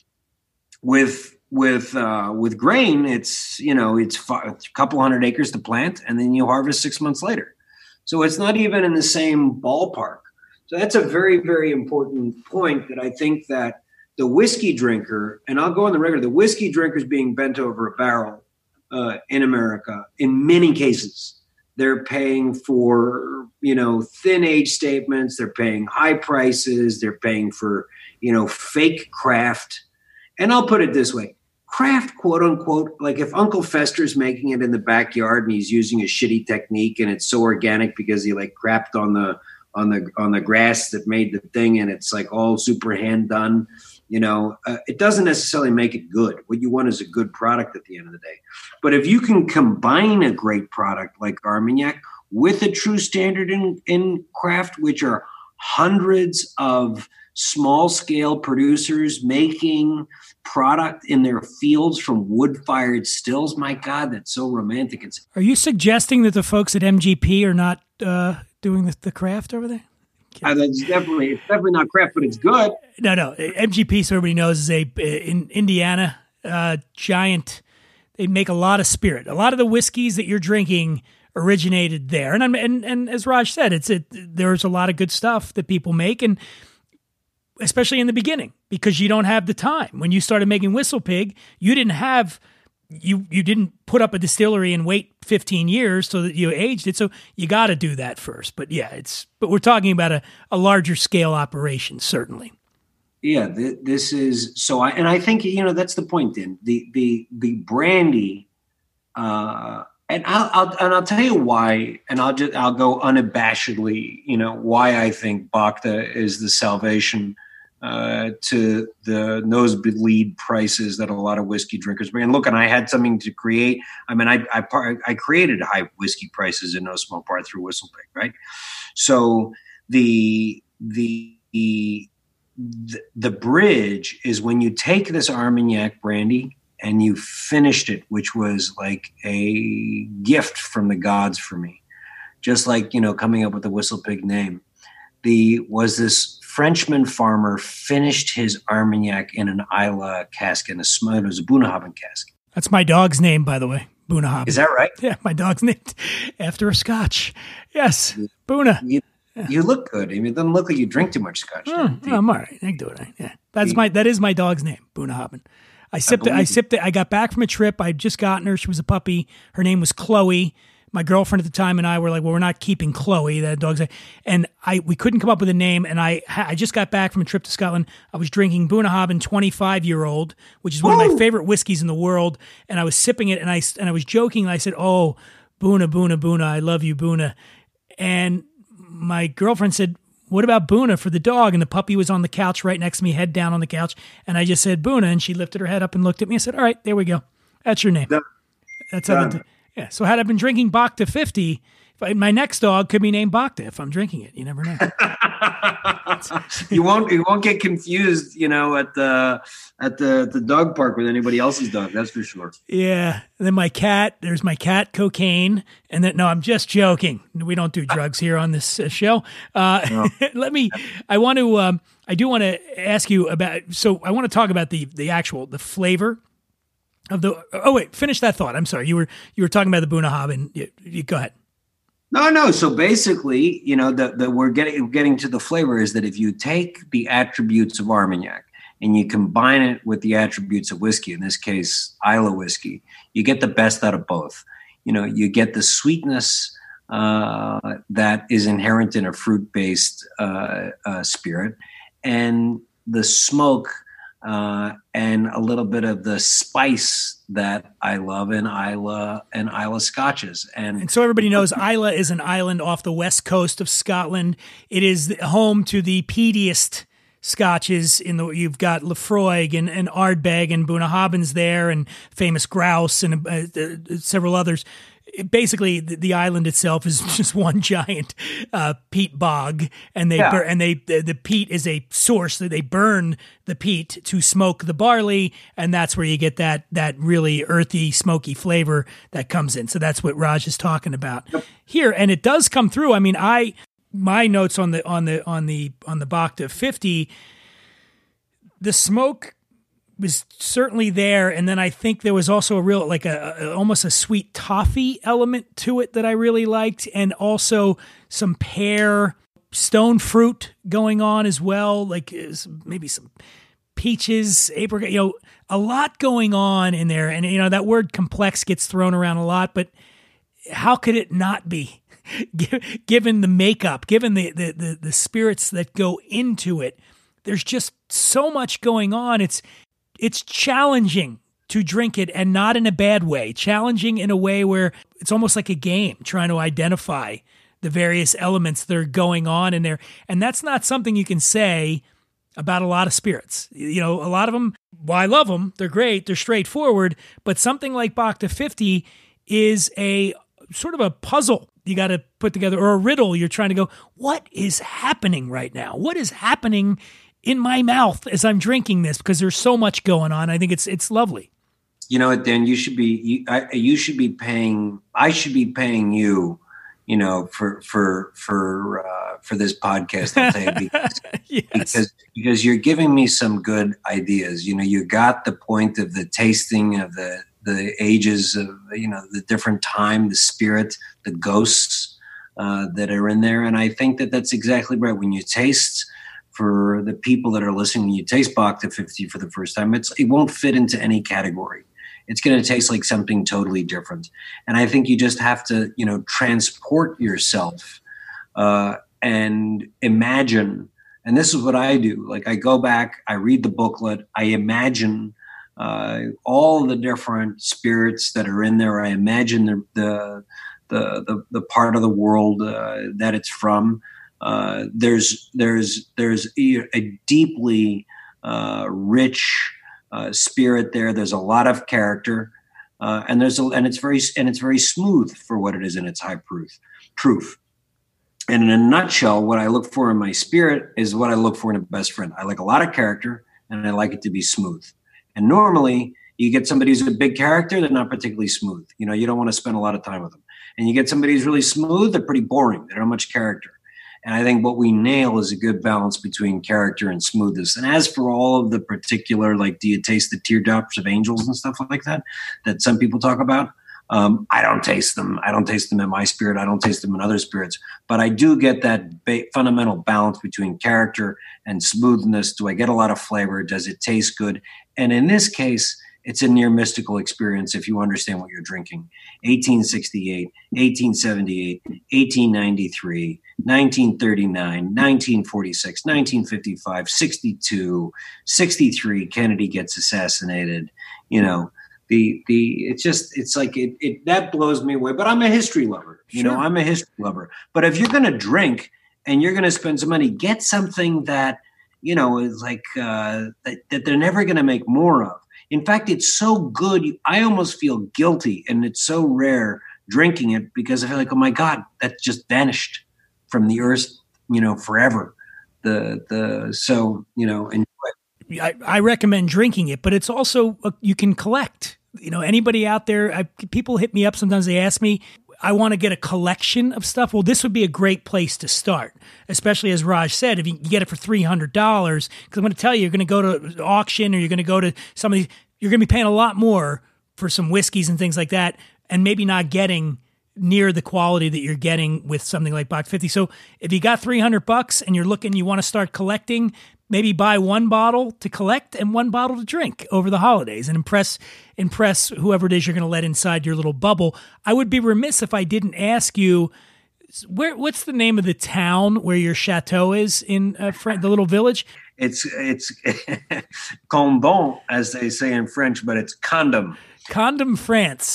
With with uh, with grain, it's you know it's a couple hundred acres to plant, and then you harvest six months later. So it's not even in the same ballpark. So that's a very, very important point that I think that the whiskey drinker, and I'll go on the record, the whiskey drinker is being bent over a barrel uh, in America in many cases. They're paying for, you know, thin age statements. They're paying high prices. They're paying for, you know, fake craft. And I'll put it this way. Craft, quote unquote, like if Uncle Fester's making it in the backyard and he's using a shitty technique and it's so organic because he like crapped on the on the on the grass that made the thing and it's like all super hand done, you know, uh, it doesn't necessarily make it good. What you want is a good product at the end of the day. But if you can combine a great product like Armagnac with a true standard in, in craft, which are hundreds of small scale producers making product in their fields from wood-fired stills. My God, that's so romantic. It's Are you suggesting that the folks at M G P are not uh, doing the, the craft over there? Uh, that's definitely it's definitely not craft, but it's good. No, no. M G P, so everybody knows, is a in Indiana uh, giant. They make a lot of spirit. A lot of the whiskeys that you're drinking originated there, and and and as Raj said, it's it. There's a lot of good stuff that people make, and especially in the beginning, because you don't have the time. When you started making Whistle Pig, you didn't have. You you didn't put up a distillery and wait fifteen years so that you aged it. So you got to do that first. But yeah, it's but we're talking about a, a larger scale operation, certainly. Yeah, th- this is so. I and I think you know that's the point. Then the the the brandy, uh, and I'll, I'll and I'll tell you why. And I'll just I'll go unabashedly. You know why I think Bacta is the salvation uh, to the nosebleed prices that a lot of whiskey drinkers bring. And look, and I had something to create. I mean, I I, I created high whiskey prices in No Smoke Bar through Whistle Pig, right? So the the the the, the bridge is when you take this Armagnac brandy and you finished it, which was like a gift from the gods for me, just like you know coming up with the Whistle Pig name. The was this Frenchman farmer finished his Armagnac in an Islay cask, in a it was a Bunnahabhain cask. That's my dog's name, by the way, Bunnahabhain. Is that right? Yeah, my dog's named after a Scotch. Yes, Buna. You, you look good. I mean, it doesn't look like you drink too much Scotch. Oh, do you? I'm all right. I can do it. Yeah, that's my that is my dog's name, Bunnahabhain. I sipped it. I sipped it. I got back from a trip. I'd just gotten her. She was a puppy. Her name was Chloe. My girlfriend at the time and I were like, well, we're not keeping Chloe, that dog's name. And I we couldn't come up with a name. And I I just got back from a trip to Scotland. I was drinking Bunnahabhain twenty-five-year-old, which is one Woo! of my favorite whiskeys in the world. And I was sipping it, and I and I was joking. And I said, oh, Buna, Buna, Buna, I love you, Buna. And my girlfriend said, what about Buna for the dog? And the puppy was on the couch right next to me, head down on the couch. And I just said, Buna. And she lifted her head up and looked at me and said, all right, there we go. That's your name. Done. That's how Done. they do. Yeah. So had I been drinking Bacta fifty, if I, my next dog could be named Bacta if I'm drinking it. You never know. you won't you won't get confused, you know, at the at the, the dog park with anybody else's dog. That's for sure. Yeah. And then my cat. There's my cat, Cocaine. And then no, I'm just joking. We don't do drugs here on this uh, show. Uh, no. Let me. I want to. Um, I do want to ask you about. So I want to talk about the the actual the flavor. Of the oh wait, finish that thought. I'm sorry. You were you were talking about the Bunnahabhain. You, you go ahead. No, no. So basically, you know, the, the we're getting getting to the flavor is that if you take the attributes of Armagnac and you combine it with the attributes of whiskey, in this case, Islay whiskey, you get the best out of both. You know, you get the sweetness uh, that is inherent in a fruit-based uh, uh, spirit, and the smoke. Uh, and a little bit of the spice that I love in Islay and Islay Scotches. And, and so everybody knows Islay is an island off the west coast of Scotland. It is home to the peatiest scotches in the, you've got Lefroy and, and Ardbeg and Bunnahabhain's there and Famous Grouse and uh, uh, several others. Basically, the, the island itself is just one giant uh, peat bog, and they Yeah. bur- and they the, the peat is a source that they burn the peat to smoke the barley, and that's where you get that that really earthy, smoky flavor that comes in. So that's what Raj is talking about here, and it does come through. I mean, I my notes on the on the on the on the Bhakta fifty, the smoke was certainly there, and then I think there was also a real like a, a almost a sweet toffee element to it that I really liked, and also some pear stone fruit going on as well, like uh, some- maybe some peaches, apricot, you know, a lot going on in there. And you know that word complex gets thrown around a lot, but how could it not be? Gi- given the makeup, given the, the the the spirits that go into it, there's just so much going on. It's It's challenging to drink it, and not in a bad way. Challenging in a way where it's almost like a game, trying to identify the various elements that are going on in there. And that's not something you can say about a lot of spirits. You know, a lot of them, well, I love them. They're great. They're straightforward. But something like Bhakta fifty is a sort of a puzzle you got to put together, or a riddle. You're trying to go, what is happening right now? What is happening in my mouth as I'm drinking this? Because there's so much going on. I think it's it's lovely. You know what, Dan? You should be you, I, you should be paying. I should be paying you. You know, for for for uh, for this podcast, I'll tell you, because, Yes. because because you're giving me some good ideas. You know, you got the point of the tasting of the the ages of, you know, the different time, the spirit, the ghosts uh, that are in there, and I think that that's exactly right. When you taste. For the people that are listening, when you taste Bhakta fifty for the first time, it's it won't fit into any category. It's going to taste like something totally different. And I think you just have to, you know, transport yourself uh, and imagine. And this is what I do. Like I go back, I read the booklet, I imagine uh, all the different spirits that are in there. I imagine the the the the, the part of the world uh, that it's from. Uh, there's there's there's a deeply uh, rich uh, spirit there. There's a lot of character, uh, and there's a, and it's very and it's very smooth for what it is in its high proof. Proof. And in a nutshell, what I look for in my spirit is what I look for in a best friend. I like a lot of character, and I like it to be smooth. And normally, you get somebody who's a big character, they're not particularly smooth. You know, you don't want to spend a lot of time with them. And you get somebody who's really smooth, they're pretty boring. They don't have much character. And I think what we nail is a good balance between character and smoothness. And as for all of the particular, like, do you taste the teardrops of angels and stuff like that, that some people talk about? Um, I don't taste them. I don't taste them in my spirit. I don't taste them in other spirits. But I do get that ba- fundamental balance between character and smoothness. Do I get a lot of flavor? Does it taste good? And in this case, it's a near mystical experience if you understand what you're drinking. eighteen sixty-eight, eighteen seventy-eight, eighteen ninety-three, nineteen thirty-nine, nineteen forty-six, nineteen fifty-five, sixty-two, sixty-three, Kennedy gets assassinated. You know, the the it's just it's like it, it that blows me away. But I'm a history lover. You Sure. know, I'm a history lover. But if you're going to drink and you're going to spend some money, get something that, you know, is like uh, that, that they're never going to make more of. In fact, it's so good, I almost feel guilty, and it's so rare drinking it because I feel like, oh my God, that just vanished from the earth, you know, forever. The the so you know, enjoy it. I, I recommend drinking it, but it's also uh, you can collect. You know, anybody out there, I, people hit me up sometimes. They ask me, I want to get a collection of stuff. Well, this would be a great place to start, especially as Raj said, if you can get it for three hundred dollars, because I'm going to tell you, you're going to go to auction or you're going to go to some of these, you're going to be paying a lot more for some whiskeys and things like that, and maybe not getting near the quality that you're getting with something like Bhakta fifty. So if you got three hundred bucks and you're looking, you want to start collecting, maybe buy one bottle to collect and one bottle to drink over the holidays and impress impress whoever it is you're going to let inside your little bubble. I would be remiss if I didn't ask you, where what's the name of the town where your chateau is in uh, Fr- the little village? It's it's condom, as they say in French, but it's condom. Condom, France.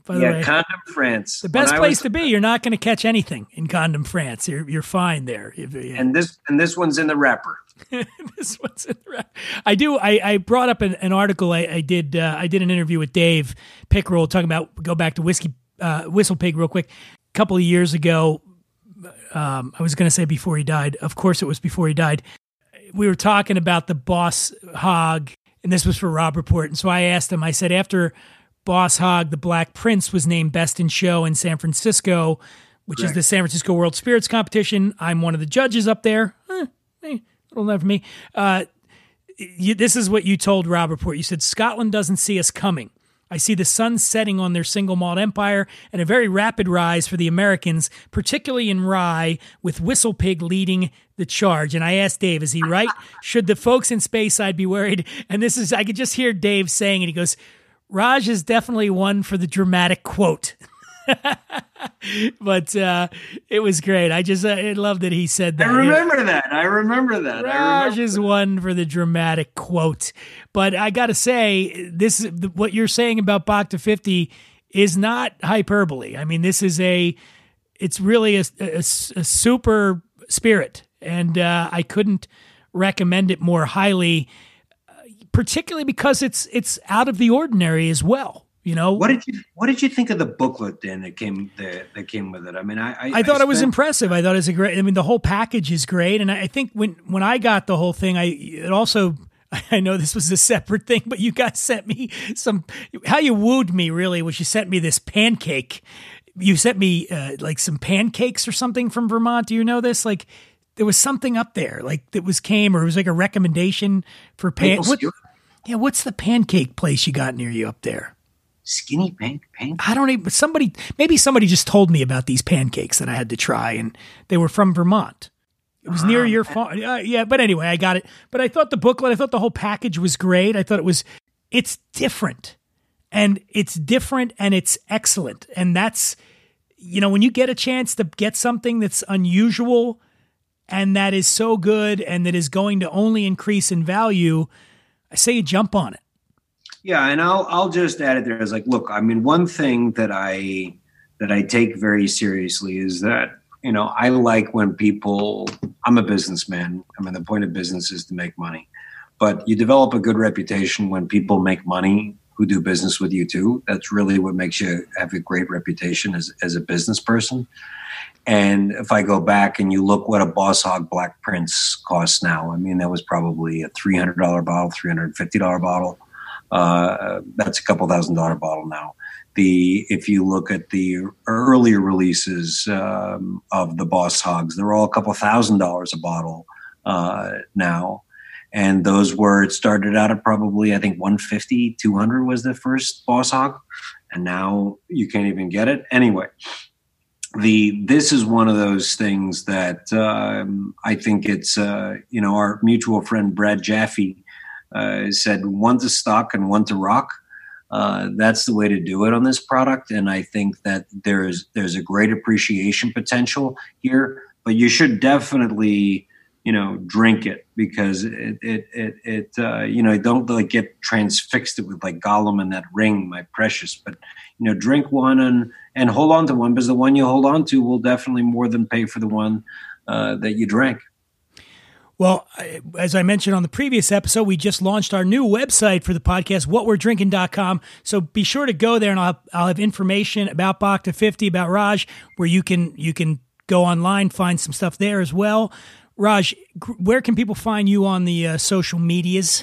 by the yeah, way. Condom France. The best When I place was- to be. You're not going to catch anything in Condom France. You're you're fine there. If- yeah. And this and this one's in the wrapper. This one's in the wrap. I do. I, I brought up an, an article. I, I did. Uh, I did an interview with Dave Pickerel talking about. Go back to whiskey uh, Whistle Pig real quick. A couple of years ago, um, I was going to say before he died. Of course, it was before he died. We were talking about the Boss Hog, and this was for Rob Report. And so I asked him. I said, after Boss Hog, the Black Prince was named Best in Show in San Francisco, which Correct. is the San Francisco World Spirits Competition. I'm one of the judges up there. Eh, eh, little enough for me. Uh, you, this is what you told Rob Report. You said, Scotland doesn't see us coming. I see the sun setting on their single malt empire and a very rapid rise for the Americans, particularly in rye, with Whistle Pig leading the charge. And I asked Dave, is he right? Should the folks in Speyside be worried? And this is, I could just hear Dave saying it. He goes, Raj is definitely one for the dramatic quote. But uh, it was great. I just I love that he said that. I remember that. I remember that. I Raj remember. is one for the dramatic quote. But I got to say, this what you're saying about Bach to fifty is not hyperbole. I mean, this is a, it's really a, a, a super spirit. And uh, I couldn't recommend it more highly, uh, particularly because it's it's out of the ordinary as well. You know, What did you What did you think of the booklet, Dan, that came that, that came with it? I mean, I I, I thought it was spent- impressive. I thought it was a great. I mean, the whole package is great, and I, I think when when I got the whole thing, I it also. I know this was a separate thing, but you guys sent me some. How you wooed me really was you sent me this pancake. You sent me uh, like some pancakes or something from Vermont. Do you know this? Like there was something up there, like that was came or it was like a recommendation for pan. Maple What, syrup? yeah, what's the pancake place you got near you up there? Skinny pan pan. I don't even, somebody, maybe somebody just told me about these pancakes that I had to try and they were from Vermont. It was near your farm. Uh, yeah. But anyway, I got it. But I thought the booklet, I thought the whole package was great. I thought it was, it's different and it's different and it's excellent. And that's, you know, when you get a chance to get something that's unusual and that is so good and that is going to only increase in value, I say you jump on it. Yeah, and I'll I'll just add it there as like, look, I mean, one thing that I that I take very seriously is that, you know, I like when people, I'm a businessman. I mean, the point of business is to make money, but you develop a good reputation when people make money who do business with you too. That's really what makes you have a great reputation as, as a business person. And if I go back and you look what a Boss Hog Black Prince costs now, I mean, that was probably a three hundred dollars bottle, three hundred fifty dollars bottle. Uh, that's a couple thousand dollar bottle now. The if you look at the earlier releases um, of the Boss Hogs, they're all a couple thousand dollars a bottle uh, now, and those were it started out at probably I think one fifty, two hundred was the first Boss Hog, and now you can't even get it anyway. The this is one of those things that um, I think it's uh, you know our mutual friend Brad Jaffe. Uh, said one to stock and one to rock. Uh, that's the way to do it on this product, and I think that there's there's a great appreciation potential here. But you should definitely, you know, drink it because it it it, it uh, you know don't like get transfixed it with like Gollum and that ring, my precious. But you know, drink one and and hold on to one because the one you hold on to will definitely more than pay for the one uh, that you drank. Well, as I mentioned on the previous episode, we just launched our new website for the podcast, what we're drinking dot com. So be sure to go there and I'll have, I'll have information about Bach to fifty, about Raj, where you can you can go online, find some stuff there as well. Raj, where can people find you on the uh, social medias?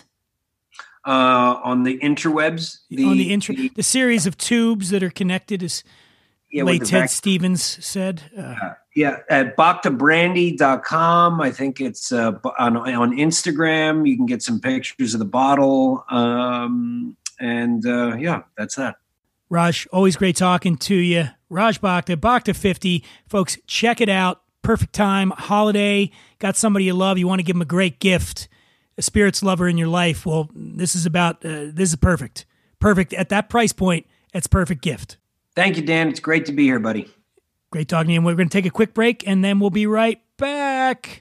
Uh, on the interwebs. The, on the intro, the, the series of tubes that are connected, as yeah, late with the Ted back- Stevens said. Uh, Yeah, at bach to brandy dot com. I think it's uh, on, on Instagram. You can get some pictures of the bottle. Um, and uh, yeah, that's that. Raj, always great talking to you. Raj Bhakta, Bach to fifty. Folks, check it out. Perfect time, holiday. Got somebody you love. You want to give them a great gift, a spirits lover in your life. Well, this is about, uh, this is perfect. Perfect. At that price point, it's perfect gift. Thank you, Dan. It's great to be here, buddy. Great talking to you. And we're going to take a quick break, and then we'll be right back.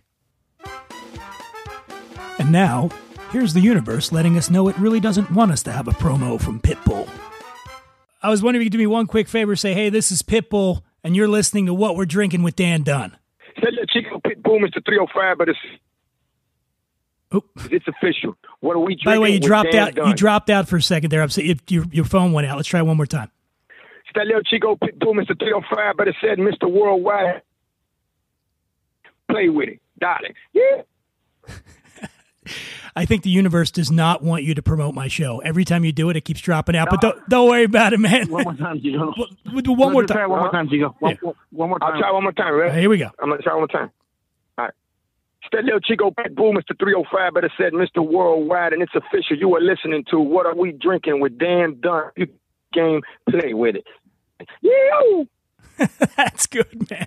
And now, here's the universe letting us know it really doesn't want us to have a promo from Pitbull. I was wondering if you could do me one quick favor. Say, hey, this is Pitbull, and you're listening to What We're Drinking with Dan Dunn. Say, little Chico Pitbull, Mister three oh five, but it's Oop. it's official. What are we drinking? By the way, you with dropped Dan out. Dunn? You dropped out for a second there. I'm saying your your phone went out. Let's try one more time. It's that little Chico Pitbull, Mister three oh five, but it said Mister Worldwide. Play with it, darling. Yeah. I think the universe does not want you to promote my show. Every time you do it, it keeps dropping out. But don't, don't worry about it, man. One more time, Chico. We'll do one more Try time. one more time, Chico. One, Yeah. one more time. I'll try one more time, right? All right, here we go. I'm gonna try one more time. All right. It's that little Chico Pitbull, Mister three oh five, but it said Mister Worldwide, and it's official. You are listening to What Are We Drinking with Dan Dunn. You game, play with it. Yeah. That's good, man.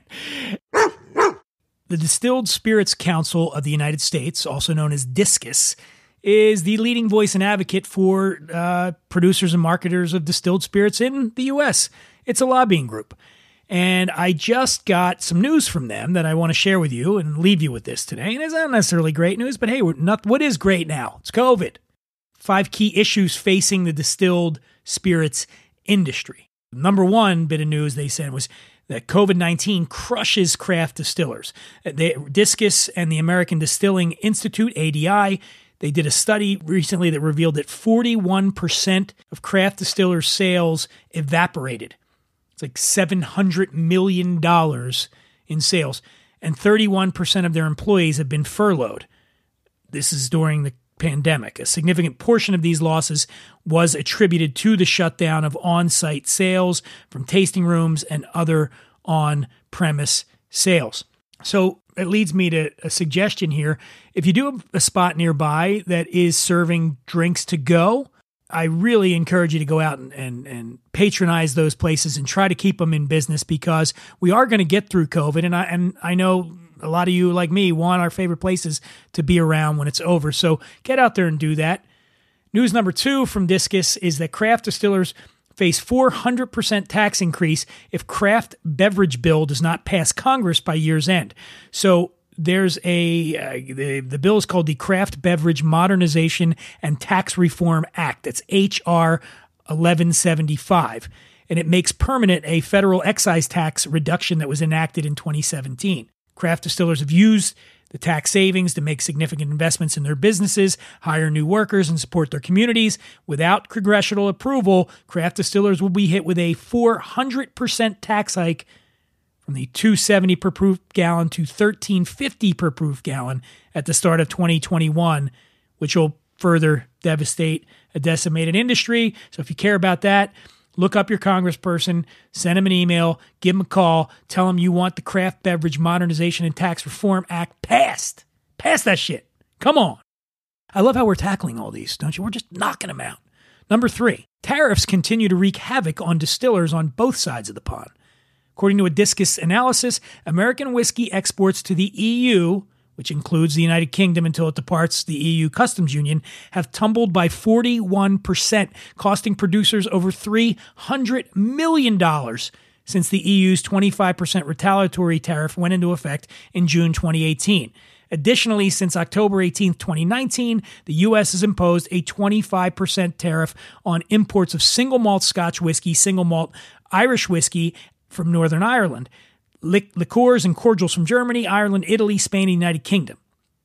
The Distilled Spirits Council of the United States, also known as DISCUS, is the leading voice and advocate for uh, producers and marketers of distilled spirits in the U S. It's a lobbying group. And I just got some news from them that I want to share with you and leave you with this today. And it's not necessarily great news, but hey, we're not, what is great now? It's COVID. Five key issues facing the distilled spirits industry. Number one bit of news they said was that COVID nineteen crushes craft distillers. They, DISCUS and the American Distilling Institute, A D I, they did a study recently that revealed that forty-one percent of craft distillers' sales evaporated. It's like seven hundred million dollars in sales, and thirty-one percent of their employees have been furloughed. This is during the pandemic. A significant portion of these losses was attributed to the shutdown of on-site sales from tasting rooms and other on-premise sales. So it leads me to a suggestion here. If you do have a spot nearby that is serving drinks to go, I really encourage you to go out and, and, and patronize those places and try to keep them in business, because we are going to get through COVID. And I, and I know a lot of you, like me, want our favorite places to be around when it's over. So get out there and do that. News number two from DISCUS is that craft distillers face four hundred percent tax increase if craft beverage bill does not pass Congress by year's end. So there's a, uh, the, the bill is called the Craft Beverage Modernization and Tax Reform Act. That's H R eleven seventy-five. And it makes permanent a federal excise tax reduction that was enacted in twenty seventeen. Craft distillers have used the tax savings to make significant investments in their businesses, hire new workers, and support their communities. Without congressional approval, craft distillers will be hit with a four hundred percent tax hike from the two dollars and seventy cents per proof gallon to thirteen dollars and fifty cents per proof gallon at the start of twenty twenty-one, which will further devastate a decimated industry. So if you care about that, look up your congressperson, send him an email, give him a call, tell him you want the Craft Beverage Modernization and Tax Reform Act passed. Pass that shit. Come on. I love how we're tackling all these, don't you? We're just knocking them out. Number three, tariffs continue to wreak havoc on distillers on both sides of the pond. According to a DISCUS analysis, American whiskey exports to the E U, which includes the United Kingdom until it departs the E U customs union, have tumbled by forty-one percent, costing producers over three hundred million dollars since the E U's twenty-five percent retaliatory tariff went into effect in June twenty eighteen. Additionally, since October eighteenth, twenty nineteen, the U S has imposed a twenty-five percent tariff on imports of single malt Scotch whiskey, single malt Irish whiskey from Northern Ireland, liqueurs and cordials from Germany, Ireland, Italy, Spain, and United Kingdom.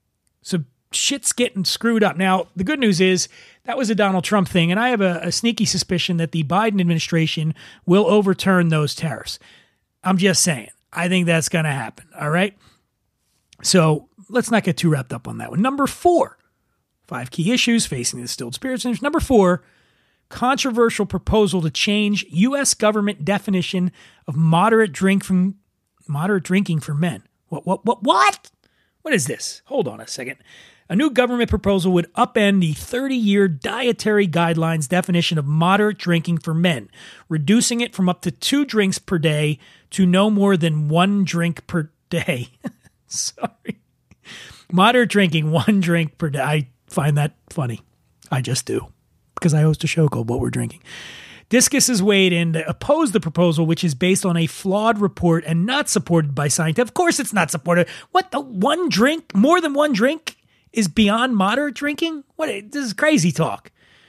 So shit's getting screwed up. Now, the good news is that was a Donald Trump thing, and I have a, a sneaky suspicion that the Biden administration will overturn those tariffs. I'm just saying. I think that's going to happen, all right? So let's not get too wrapped up on that one. Number four, five key issues facing the distilled spirits industry. Number four, controversial proposal to change U S government definition of moderate drink from moderate drinking for men. What, what, what, what? What is this? Hold on a second. A new government proposal would upend the thirty-year dietary guidelines definition of moderate drinking for men, reducing it from up to two drinks per day to no more than one drink per day. Sorry. Moderate drinking, one drink per day. I find that funny. I just do. Because I host a show called What We're Drinking. DISCUS has weighed in to oppose the proposal, which is based on a flawed report and not supported by science. Of course it's not supported. What, the one drink, more than one drink, is beyond moderate drinking? What? This is crazy talk.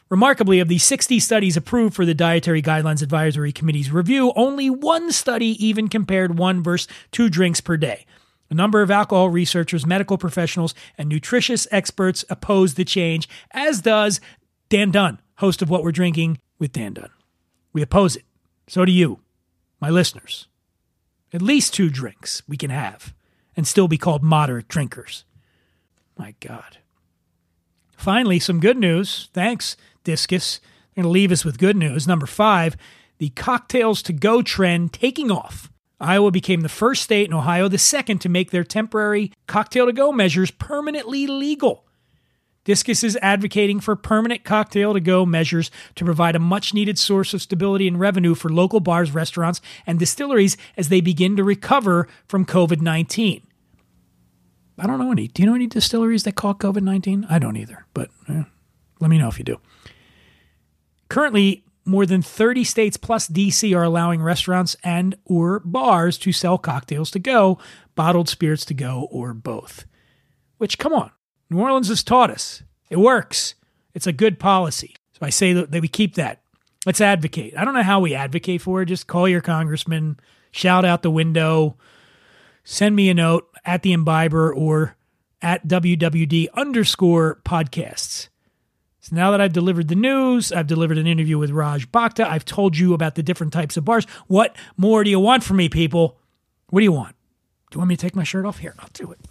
Remarkably, of the sixty studies approved for the Dietary Guidelines Advisory Committee's review, only one study even compared one versus two drinks per day. A number of alcohol researchers, medical professionals, and nutritious experts oppose the change, as does Dan Dunn, host of What We're Drinking with Dan Dunn. We oppose it. So do you, my listeners. At least two drinks we can have and still be called moderate drinkers. My God. Finally, some good news. Thanks, Discus. They're going to leave us with good news. Number five, the cocktails to go trend taking off. Iowa became the first state, and Ohio the second, to make their temporary cocktail to go measures permanently legal. Discus is advocating for permanent cocktail to go measures to provide a much needed source of stability and revenue for local bars, restaurants, and distilleries as they begin to recover from covid nineteen. I don't know any. Do you know any distilleries that caught covid nineteen? I don't either, but eh, let me know if you do. Currently, more than thirty states plus D C are allowing restaurants and or bars to sell cocktails to go, bottled spirits to go, or both. Which, come on, New Orleans has taught us. It works. It's a good policy. So I say that we keep that. Let's advocate. I don't know how we advocate for it. Just call your congressman, shout out the window, send me a note at the Imbiber or at W W D underscore podcasts. So now that I've delivered the news, I've delivered an interview with Raj Bhakta, I've told you about the different types of bars. What more do you want from me, people? What do you want? Do you want me to take my shirt off? Here, I'll do it.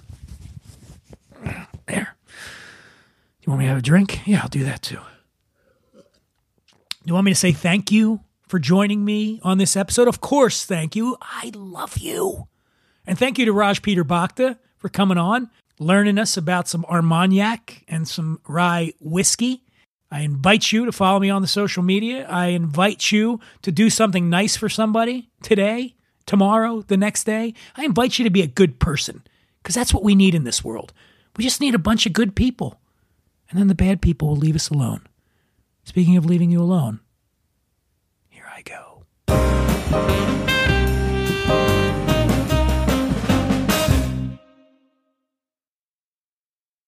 There. You want me to have a drink? Yeah, I'll do that too. Do you want me to say thank you for joining me on this episode? Of course, thank you. I love you. And thank you to Raj Peter Bhakta for coming on, learning us about some Armagnac and some rye whiskey. I invite you to follow me on the social media. I invite you to do something nice for somebody today, tomorrow, the next day. I invite you to be a good person, because that's what we need in this world. We just need a bunch of good people. And then the bad people will leave us alone. Speaking of leaving you alone, here I go.